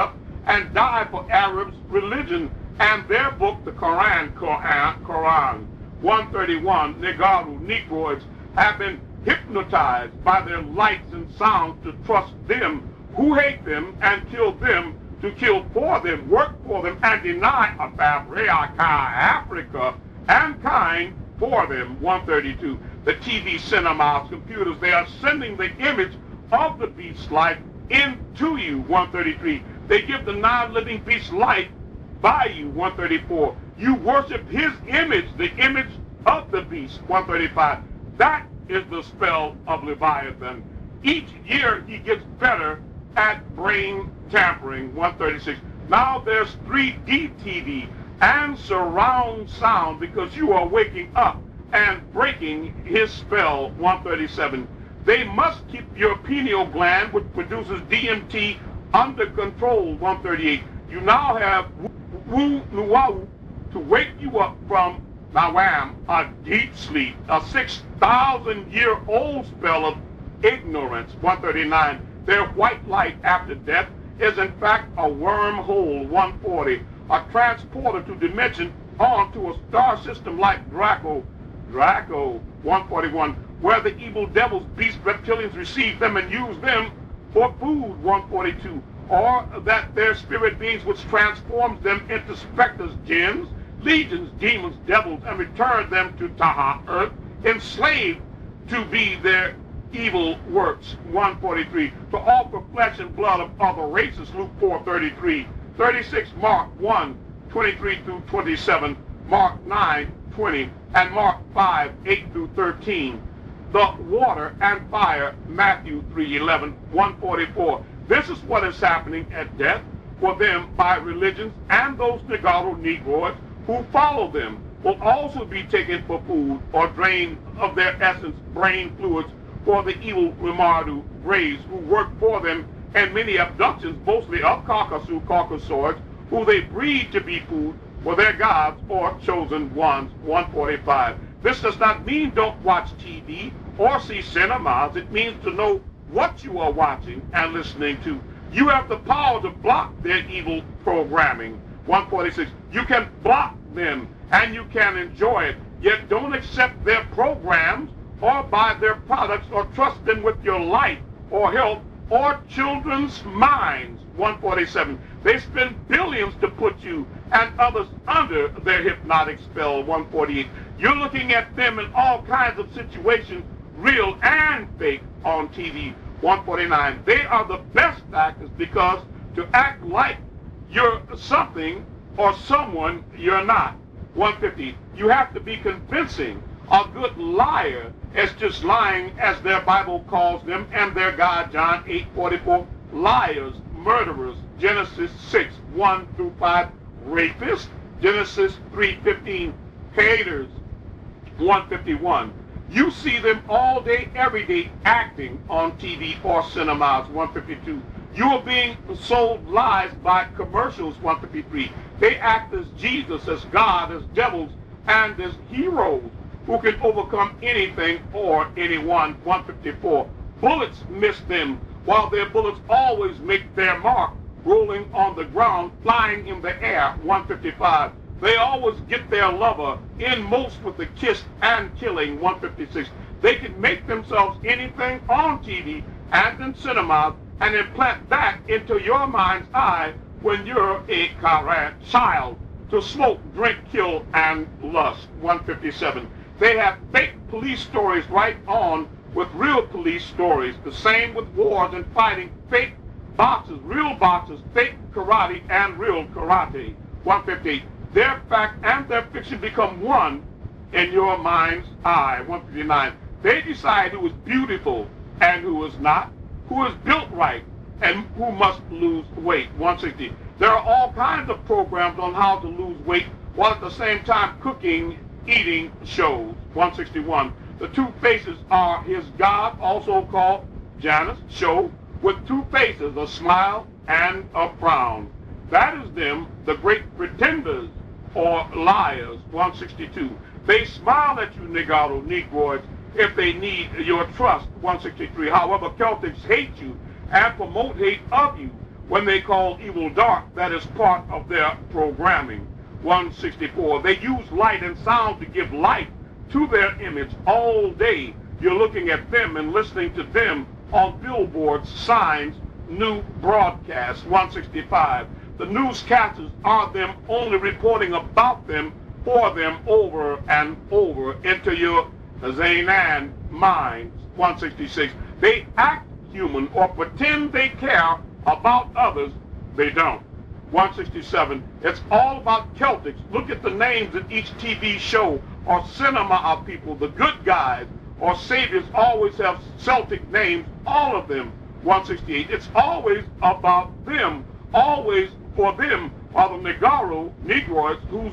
Speaker 3: and die for Arabs' religion and their book, the Quran, Quran, Quran. one thirty-one, Negaru, Negroids have been hypnotized by their lights and sounds to trust them who hate them and kill them, to kill for them, work for them, and deny Africa, Africa, and kind for them. one thirty-two, the T V, cinemas, computers, they are sending the image of the beast's life into you. one thirty-three, they give the non-living beast life by you. one thirty-four, you worship his image, the image of the beast. one thirty-five, that is the spell of Leviathan. Each year he gets better at brain tampering. one thirty-six, now there's three D T V and surround sound because you are waking up and breaking his spell. one thirty-seven, they must keep your pineal gland, which produces D M T, under control. one thirty-eight, you now have Wu Nuau to wake you up from Nawam, a deep sleep, a six thousand year old spell of ignorance. one thirty-nine, their white light after death is in fact a wormhole. one forty, a transporter to dimension onto a star system like Draco. Draco. one forty-one, where the evil devils, beasts, reptilians receive them and use them for food. one forty-two, or that their spirit beings which transforms them into specters, jinns, legions, demons, devils, and return them to Taha, earth, enslaved to be their evil works. one forty-three, to offer flesh and blood of other races. Luke four thirty-three. thirty-six, Mark one twenty-three through twenty-seven, Mark nine twenty, and Mark five eight through thirteen. The water and fire, Matthew three eleven. one forty-four, this is what is happening at death for them by religions, and those Negaro Negroids who follow them will also be taken for food or drained of their essence, brain fluids, for the evil Rimardu rays who work for them, and many abductions, mostly of Caucasus, Caucasoids, who they breed to be food for their gods or chosen ones. one forty-five, this does not mean don't watch T V or see cinemas. It means to know what you are watching and listening to. You have the power to block their evil programming. one forty-six, you can block them and you can enjoy it, yet don't accept their programs or buy their products or trust them with your life or health or children's minds. one forty-seven, they spend billions to put you and others under their hypnotic spell. one forty-eight, you're looking at them in all kinds of situations, real and fake, on T V. one forty-nine, they are the best actors because to act like you're something or someone you're not. one fifty, you have to be convincing. A good liar is just lying, as their Bible calls them, and their God, John eight forty-four, liars, murderers, Genesis six one through five, rapists, Genesis three fifteen, haters. one fifty-one, you see them all day, every day, acting on T V or cinemas. one fifty-two, you are being sold lies by commercials. one fifty-three, they act as Jesus, as God, as devils, and as heroes who can overcome anything or anyone. one fifty-four, bullets miss them, while their bullets always make their mark, rolling on the ground, flying in the air. one fifty-five, they always get their lover, in most with a kiss and killing. one fifty-six, they can make themselves anything on T V and in cinemas and implant that into your mind's eye when you're a Karat child, to smoke, drink, kill, and lust. one fifty-seven, they have fake police stories right on with real police stories. The same with wars and fighting, fake boxers, real boxers, fake karate, and real karate. one fifty-eight, their fact and their fiction become one in your mind's eye. one fifty-nine, they decide who is beautiful and who is not, who is built right and who must lose weight. one sixty, there are all kinds of programs on how to lose weight while at the same time cooking, eating shows. one sixty-one, the two faces are his God, also called Janus, show with two faces, a smile and a frown. That is them, the great pretenders or liars. one sixty-two, they smile at you, Negaro Negroids, if they need your trust. one sixty-three, however, Celtics hate you and promote hate of you when they call evil dark, that is part of their programming. one sixty-four. They use light and sound to give life to their image all day. You're looking at them and listening to them on billboards, signs, new broadcasts. one sixty-five. The newscasters are them only reporting about them, for them, over and over into your Zainan minds. one sixty-six. They act human or pretend they care about others. They don't. one sixty-seven. It's all about Celtics. Look at the names in each T V show or cinema of people. The good guys or saviors always have Celtic names, all of them. one sixty-eight. It's always about them, always for them are the Negro, Negroids, whose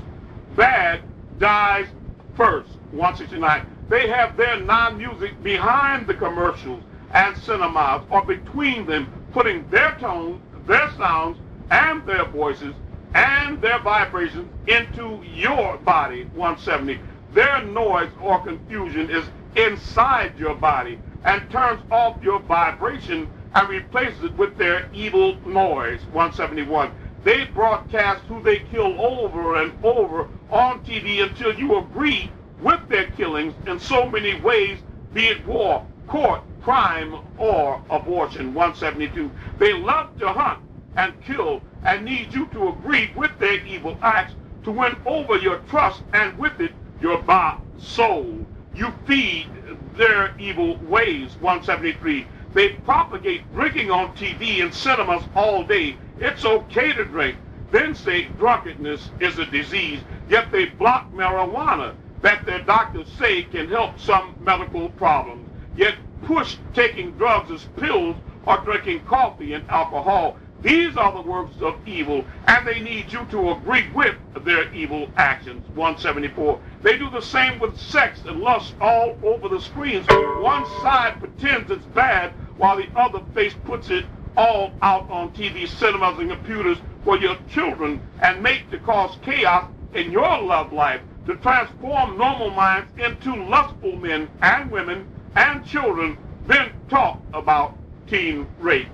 Speaker 3: bad dies first. one sixty-nine. They have their non-music behind the commercials and cinemas, or between them, putting their tones, their sounds, and their voices, and their vibrations into your body. one seventy. Their noise or confusion is inside your body and turns off your vibration and replaces it with their evil noise. one seventy-one. They broadcast who they kill over and over on T V until you agree with their killings in so many ways, be it war, court, crime, or abortion. one seventy-two. They love to hunt and kill and need you to agree with their evil acts to win over your trust and with it your soul. You feed their evil ways. one seventy-three. They propagate drinking on T V and cinemas all day. It's okay to drink. Then say drunkenness is a disease. Yet they block marijuana that their doctors say can help some medical problems. Yet push taking drugs as pills or drinking coffee and alcohol. These are the works of evil, and they need you to agree with their evil actions. one seventy-four. They do the same with sex and lust all over the screens. One side pretends it's bad, while the other face puts it all out on T V, cinemas, and computers for your children, and make to cause chaos in your love life, to transform normal minds into lustful men and women and children, then talk about teen rape.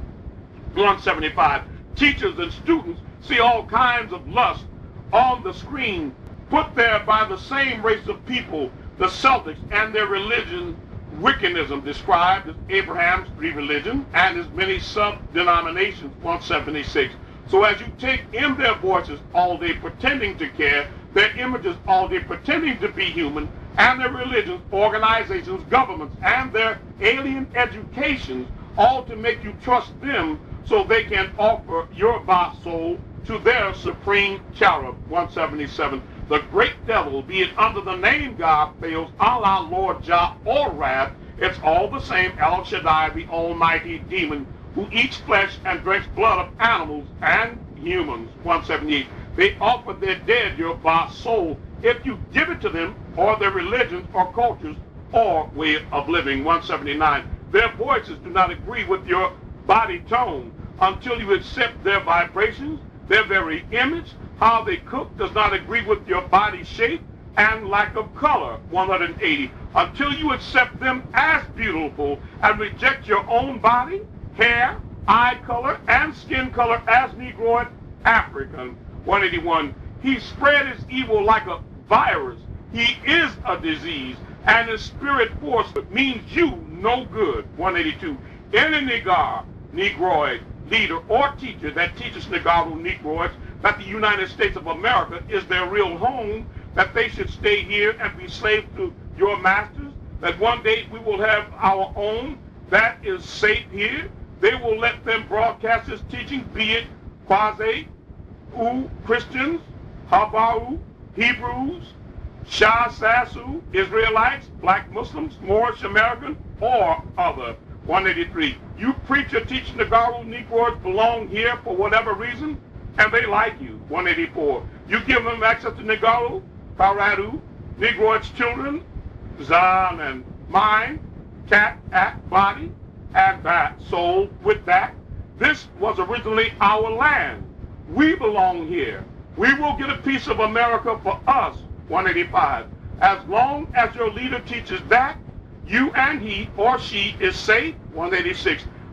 Speaker 3: one seventy-five. Teachers and students see all kinds of lust on the screen, put there by the same race of people, the Celtics, and their religion, Wiccanism, described as Abraham's three religions and his many sub-denominations. one seventy-six. So as you take in their voices all day pretending to care, their images all day pretending to be human, and their religions, organizations, governments, and their alien educations, all to make you trust them so they can offer your vast soul to their supreme cherub. one seventy-seven. The great devil, be it under the name God, fails, Allah, Lord Jah, or Rab, it's all the same, El Shaddai, the almighty demon, who eats flesh and drinks blood of animals and humans. one seventy-eight. They offer their dead your vast soul if you give it to them, or their religions or cultures or way of living. one seventy-nine. Their voices do not agree with your body tone until you accept their vibrations. Their very image, how they cook, does not agree with your body shape and lack of color. one eighty. Until you accept them as beautiful and reject your own body, hair, eye color, and skin color as Negroid African. one eighty-one. He spread his evil like a virus. He is a disease, and his spirit force means you no good. one eighty-two. Any Negar, Negroid, leader or teacher that teaches Negaro Negroids that the United States of America is their real home, that they should stay here and be slaves to your masters, that one day we will have our own, that is safe here. They will let them broadcast this teaching, be it Quasi, U, Christians, Habaru, Hebrews, Shah Sassu, Israelites, black Muslims, Moorish American, or other. one eighty-three. You preach or teach Negaro Negroids belong here for whatever reason, and they like you. one eighty-four. You give them access to Negaro, Paradu, Negroids' children, Zan and mind, cat, act, body, and bat, soul with that. This was originally our land. We belong here. We will get a piece of America for us. one eighty-five. As long as your leader teaches that, you and he or she is safe. one eighty-six.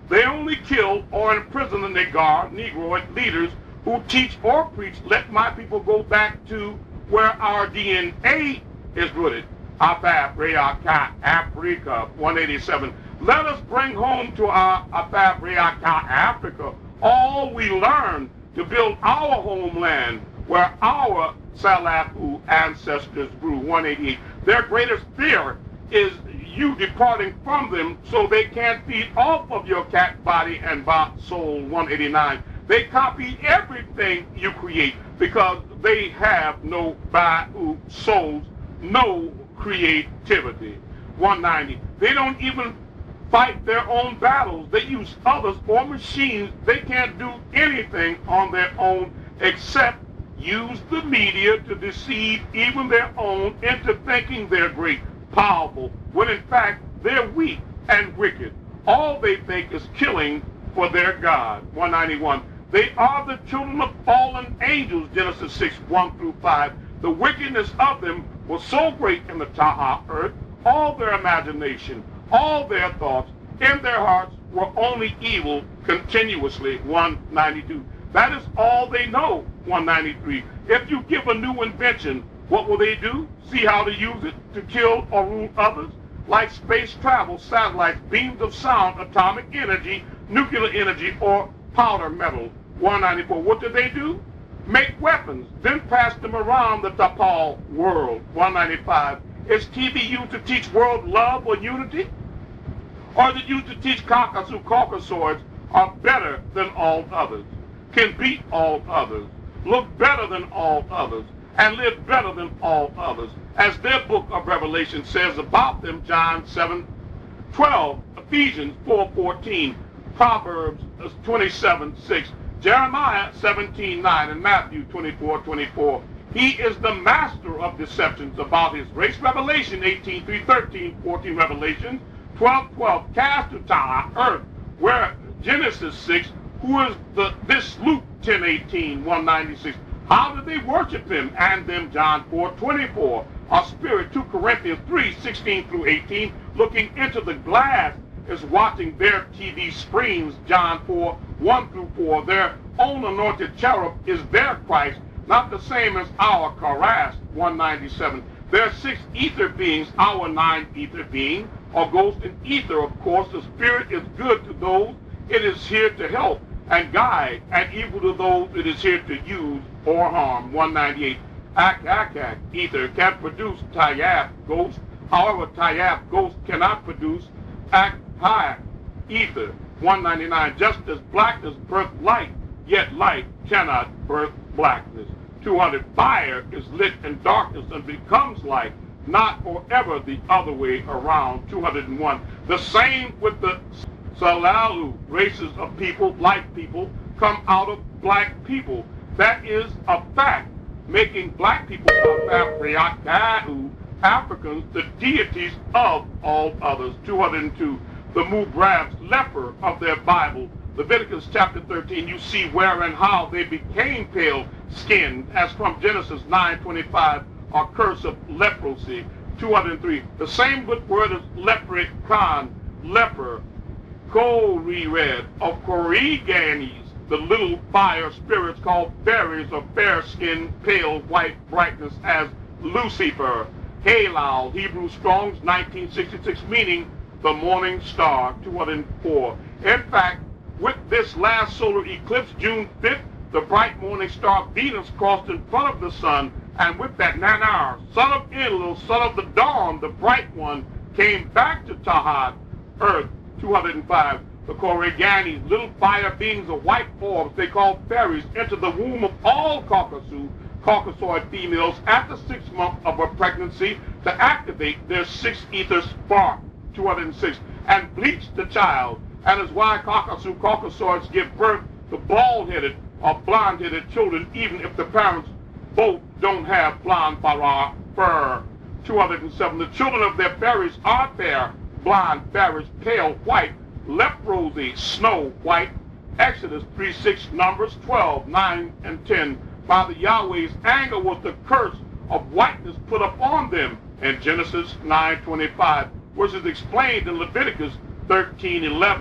Speaker 3: They only kill or imprison the Negar, Negroid leaders who teach or preach, let my people go back to where our D N A is rooted. Afab Reaka, Africa, one eighty-seven. Let us bring home to our Afab Reaka, Africa, all we learned to build our homeland where our Salafu ancestors grew, one eighty-eight. Their greatest fear is you departing from them so they can't feed off of your cat body and soul, one eighty-nine. They copy everything you create because they have no Ba'u souls, no creativity, one ninety. They don't even fight their own battles. They use others or machines. They can't do anything on their own except use the media to deceive even their own into thinking they're great, powerful, when in fact they're weak and wicked. All they think is killing for their God, one ninety-one. They are the children of fallen angels, Genesis six, one through five. The wickedness of them was so great in the Taha earth, all their imagination, all their thoughts in their hearts were only evil continuously, one ninety-two. That is all they know, one ninety-three. If you give a new invention, what will they do? See how to use it to kill or rule others? Like space travel, satellites, beams of sound, atomic energy, nuclear energy, or powder metal, one ninety-four. What do they do? Make weapons, then pass them around the Tapal world, one ninety-five. Is T V used to teach world love or unity? Or is it used to teach caucus who caucasoids are better than all others, can beat all others, look better than all others, and live better than all others? As their book of Revelation says about them, John seven, twelve, Ephesians four, fourteen, Proverbs twenty-seven, six, Jeremiah seventeen, nine, and Matthew twenty-four, twenty-four. He is the master of deceptions about his race. Revelation eighteen, three, thirteen, fourteen, Revelation twelve, twelve, cast to Taha, earth, where Genesis six, who is the this Luke ten, eighteen, one ninety-six. How did they worship him? And them, John four, twenty-four. Our spirit, two Corinthians three, sixteen through eighteen, looking into the glass is watching their T V screens, John four, one through four. Their own anointed cherub is their Christ, not the same as our Karas, one ninety-seven. Their six ether beings, our nine ether being, or ghost in ether, of course. The spirit is good to those it is here to help and guide, and evil to those it is here to use or harm, one ninety-eight. Ak, ak, ak, ether can produce Tayyab, ghost. However, Tayyab, ghost cannot produce Ak, Hayak, ether, one ninety-nine. Just as blackness birth light, yet light cannot birth blackness. two hundred. Fire is lit in darkness and becomes light, not forever the other way around, two hundred one. The same with the Salalu, races of people, like people, come out of black people. That is a fact, making black people of Africans the deities of all others, two hundred two. The Mubrabs, leper of their Bible, Leviticus chapter thirteen, you see where and how they became pale-skinned, as from Genesis nine, twenty-five, or curse of leprosy, two hundred three. The same good word as leprechaun, leper, Ko-re-red, of Corriganes, the little fire spirits called fairies of fair-skinned, pale white brightness as Lucifer. Halal, Hebrew Strong's nineteen sixty-six, meaning the morning star, two hundred four. In fact, with this last solar eclipse, June fifth, the bright morning star Venus crossed in front of the sun, and with that Nanar, son of Enlil, son of the dawn, the bright one, came back to Tahad, earth, two hundred five. The Corriganes, little fire beings of white orbs, they call fairies, enter the womb of all Caucasus, Caucasoid females at the sixth month of her pregnancy to activate their six ether spark, two hundred six, and bleach the child. And is why Caucasus Caucasoids give birth to bald-headed or blonde-headed children, even if the parents both don't have blonde fur, two hundred seven. The children of their fairies are fair, blonde, fairies, pale, white, leprosy, snow white. Exodus three, six, Numbers twelve, nine, and ten. By the Yahweh's anger was the curse of whiteness put upon them in Genesis nine, twenty-five, which is explained in Leviticus thirteen, eleven.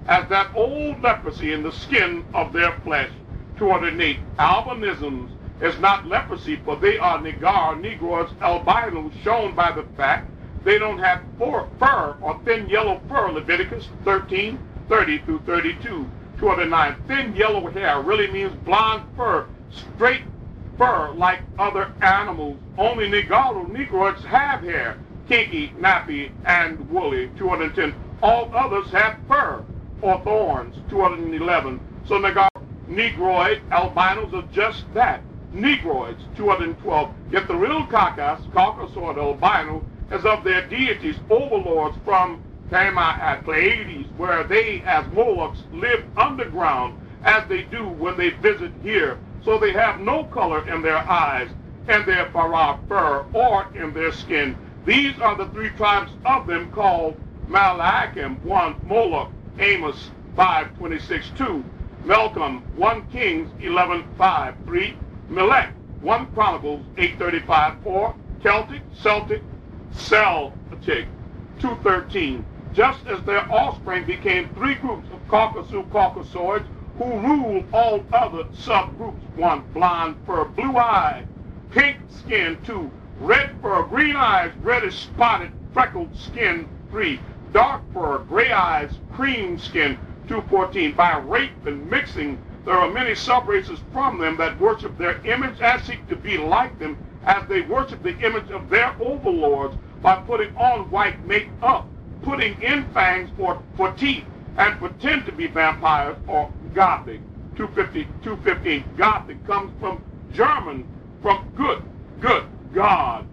Speaker 3: as that old leprosy in the skin of their flesh. two hundred eight. Albinisms is not leprosy, for they are nigar, negroids, albinos, shown by the fact they don't have fur, fur or thin yellow fur. Leviticus thirteen, thirty through thirty-two. two hundred nine. Thin yellow hair really means blonde fur, straight fur like other animals. Only Negaro negroids have hair, kinky, nappy, and woolly. two hundred ten. All others have fur or thorns. two hundred eleven. So Negaro negroid albinos are just that, negroids. two hundred twelve. Yet the real Caucas, Caucas or albino, is of their deities, overlords from Tema at Pleiades, where they, as Molochs, live underground, as they do when they visit here. So they have no color in their eyes, in their farah fur, or in their skin. These are the three tribes of them called Malachim, one, Moloch, Amos five twenty-six, two, Melcom, one Kings eleven five, three, Melech, one Chronicles eight thirty-five, four, Celtic, Celtic, Celtic, two thirteen. Just as their offspring became three groups of Caucasus Caucasoids who rule all other subgroups. One, blonde fur, blue eye, pink skin. Two, red fur, green eyes, reddish spotted, freckled skin. Three, dark fur, gray eyes, cream skin. two fourteen. By rape and mixing, there are many subraces from them that worship their image and seek to be like them, as they worship the image of their overlords by putting on white make-up, putting in fangs for, for teeth, and pretend to be vampires or Gothic. two fifty, two fifteen. Gothic comes from German, from good, good, God.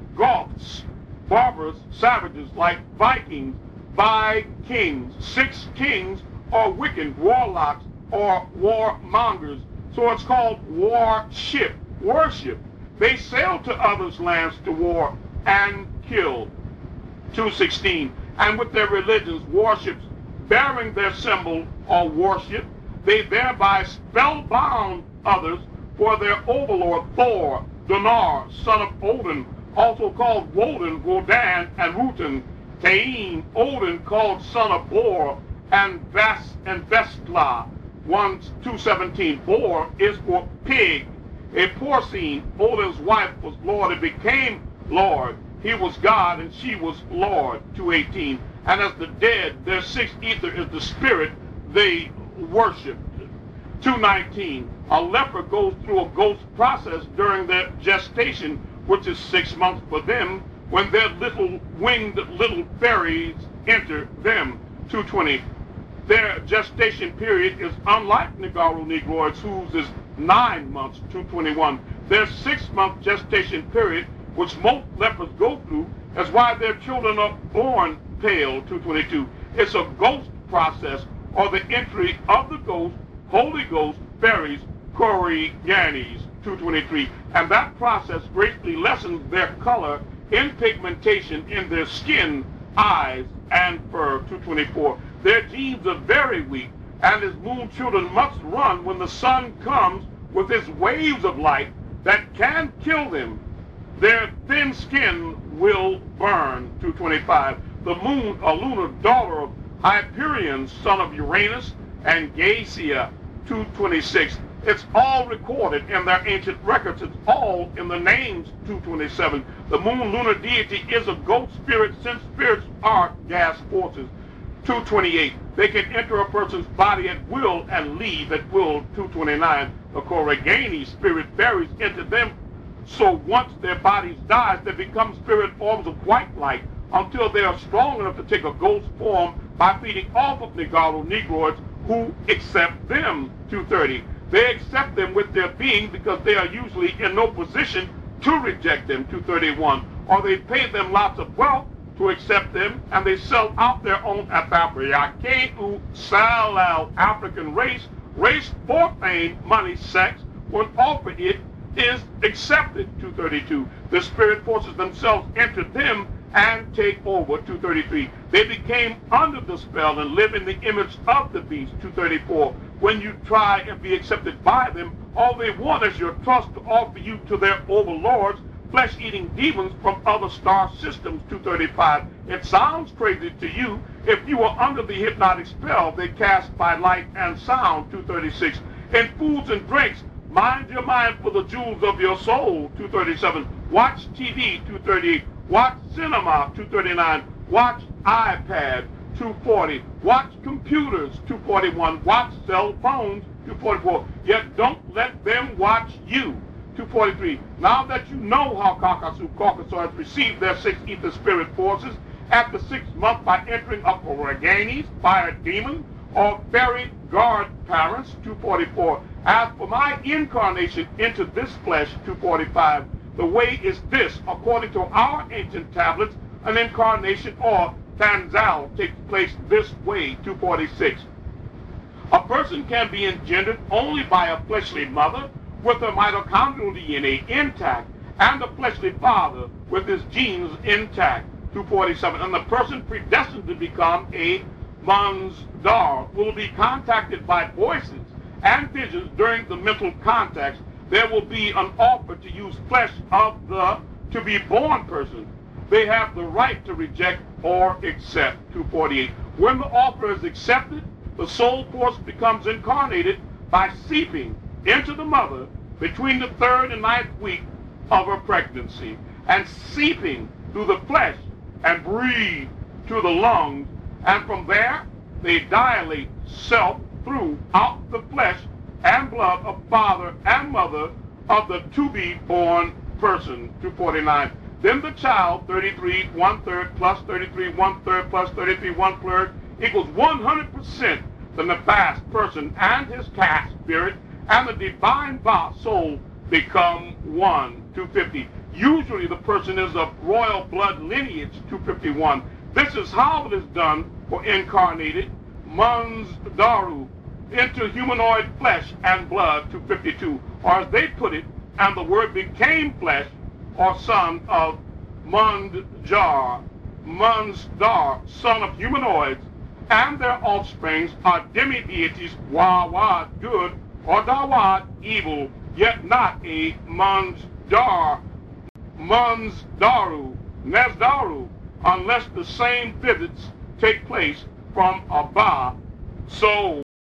Speaker 3: Goths, barbarous savages like Vikings, by kings. Six kings are wicked warlocks or warmongers. So it's called warship, worship. They sail to others' lands to war and kill. two sixteen. And with their religions, warships, bearing their symbol or worship, they thereby spellbound others for their overlord Thor, Donar, son of Odin, also called Woden, Wodan, and Rutan, Cain, Odin, called son of Bor, and Vas and Vestla. one two seventeen. Bor is for pig. A porcine, Odin's wife, was Lord and became Lord. He was God and she was Lord. two eighteen. And as the dead, their sixth ether is the spirit they worshiped. two nineteen. A leper goes through a ghost process during their gestation, which is six months for them, when their little winged little fairies enter them. two twenty. Their gestation period is unlike Negaro Negroids, whose is nine months. two twenty-one. Their six-month gestation period, which most lepers go through, is why their children are born pale. two twenty-two. It's a ghost process, or the entry of the ghost, Holy Ghost, fairies, Corriganis. two twenty-three. And that process greatly lessens their color in pigmentation in their skin, eyes, and fur. two twenty-four. Their genes are very weak, and his moon children must run when the sun comes with his waves of light that can kill them. Their thin skin will burn. two twenty-five. The moon, a lunar daughter of Hyperion, son of Uranus, and Gaia. two twenty-six. It's all recorded in their ancient records. It's all in the names. two twenty-seven. The moon lunar deity is a ghost spirit, since spirits are gas forces. two twenty-eight. They can enter a person's body at will and leave at will. two twenty-nine. The Corrigani spirit fairies into them. So once their bodies die, they become spirit forms of white light until they are strong enough to take a ghost form by feeding off of Negaro Negroids who accept them. two thirty. They accept them with their being because they are usually in no position to reject them. two thirty-one. Or they pay them lots of wealth to accept them, and they sell out their own Afabriakeu Salal African race, race for fame, money, sex, when offered it is accepted. two thirty-two. The spirit forces themselves enter them and take over. two thirty-three. They became under the spell and live in the image of the beast. two thirty-four. When you try and be accepted by them, all they want is your trust to offer you to their overlords, flesh-eating demons from other star systems. two thirty-five. It sounds crazy to you. If you were under the hypnotic spell, they cast by light and sound, two thirty-six. In foods and drinks, mind your mind for the jewels of your soul, two thirty-seven. Watch T V, two thirty-eight. Watch cinema, two thirty-nine. Watch iPad, two forty. Watch computers, two forty-one. Watch cell phones, two forty-four. Yet don't let them watch you, two forty-three. Now that you know how Caucasus Caucasoids receive their six ether spirit forces at the sixth month by entering Upper Reganis, fire demon, or fairy guard parents, two forty-four. As for my incarnation into this flesh, two forty-five, the way is this. According to our ancient tablets, an incarnation or Tanzal takes place this way, two forty-six. A person can be engendered only by a fleshly mother with her mitochondrial D N A intact and a fleshly father with his genes intact, two forty-seven. And the person predestined to become a Manzdar will be contacted by voices and visions during the mental context. There will be an offer to use flesh of the to-be-born person. They have the right to reject or accept, two forty-eight. When the offer is accepted, the soul force becomes incarnated by seeping into the mother between the third and ninth week of her pregnancy and seeping through the flesh and breathe to the lungs, and from there they dilate self throughout the flesh and blood of father and mother of the to-be-born person, two forty-nine. Then the child, thirty-three one-third plus thirty-three one-third plus thirty-three one-third equals one hundred percent the nefast person and his caste spirit and the divine ba soul become one, two fifty. Usually the person is of royal blood lineage, two fifty-one. This is how it is done for incarnated Manzdaru into humanoid flesh and blood, two fifty-two. Or as they put it, and the word became flesh, or son of Mandjar, Manzdar, son of humanoids, and their offsprings are demi-deities, Wawad, good, or Dawad, evil, yet not a Manzdar, Manzdaru, Nezdaru, unless the same visits take place from Abba. So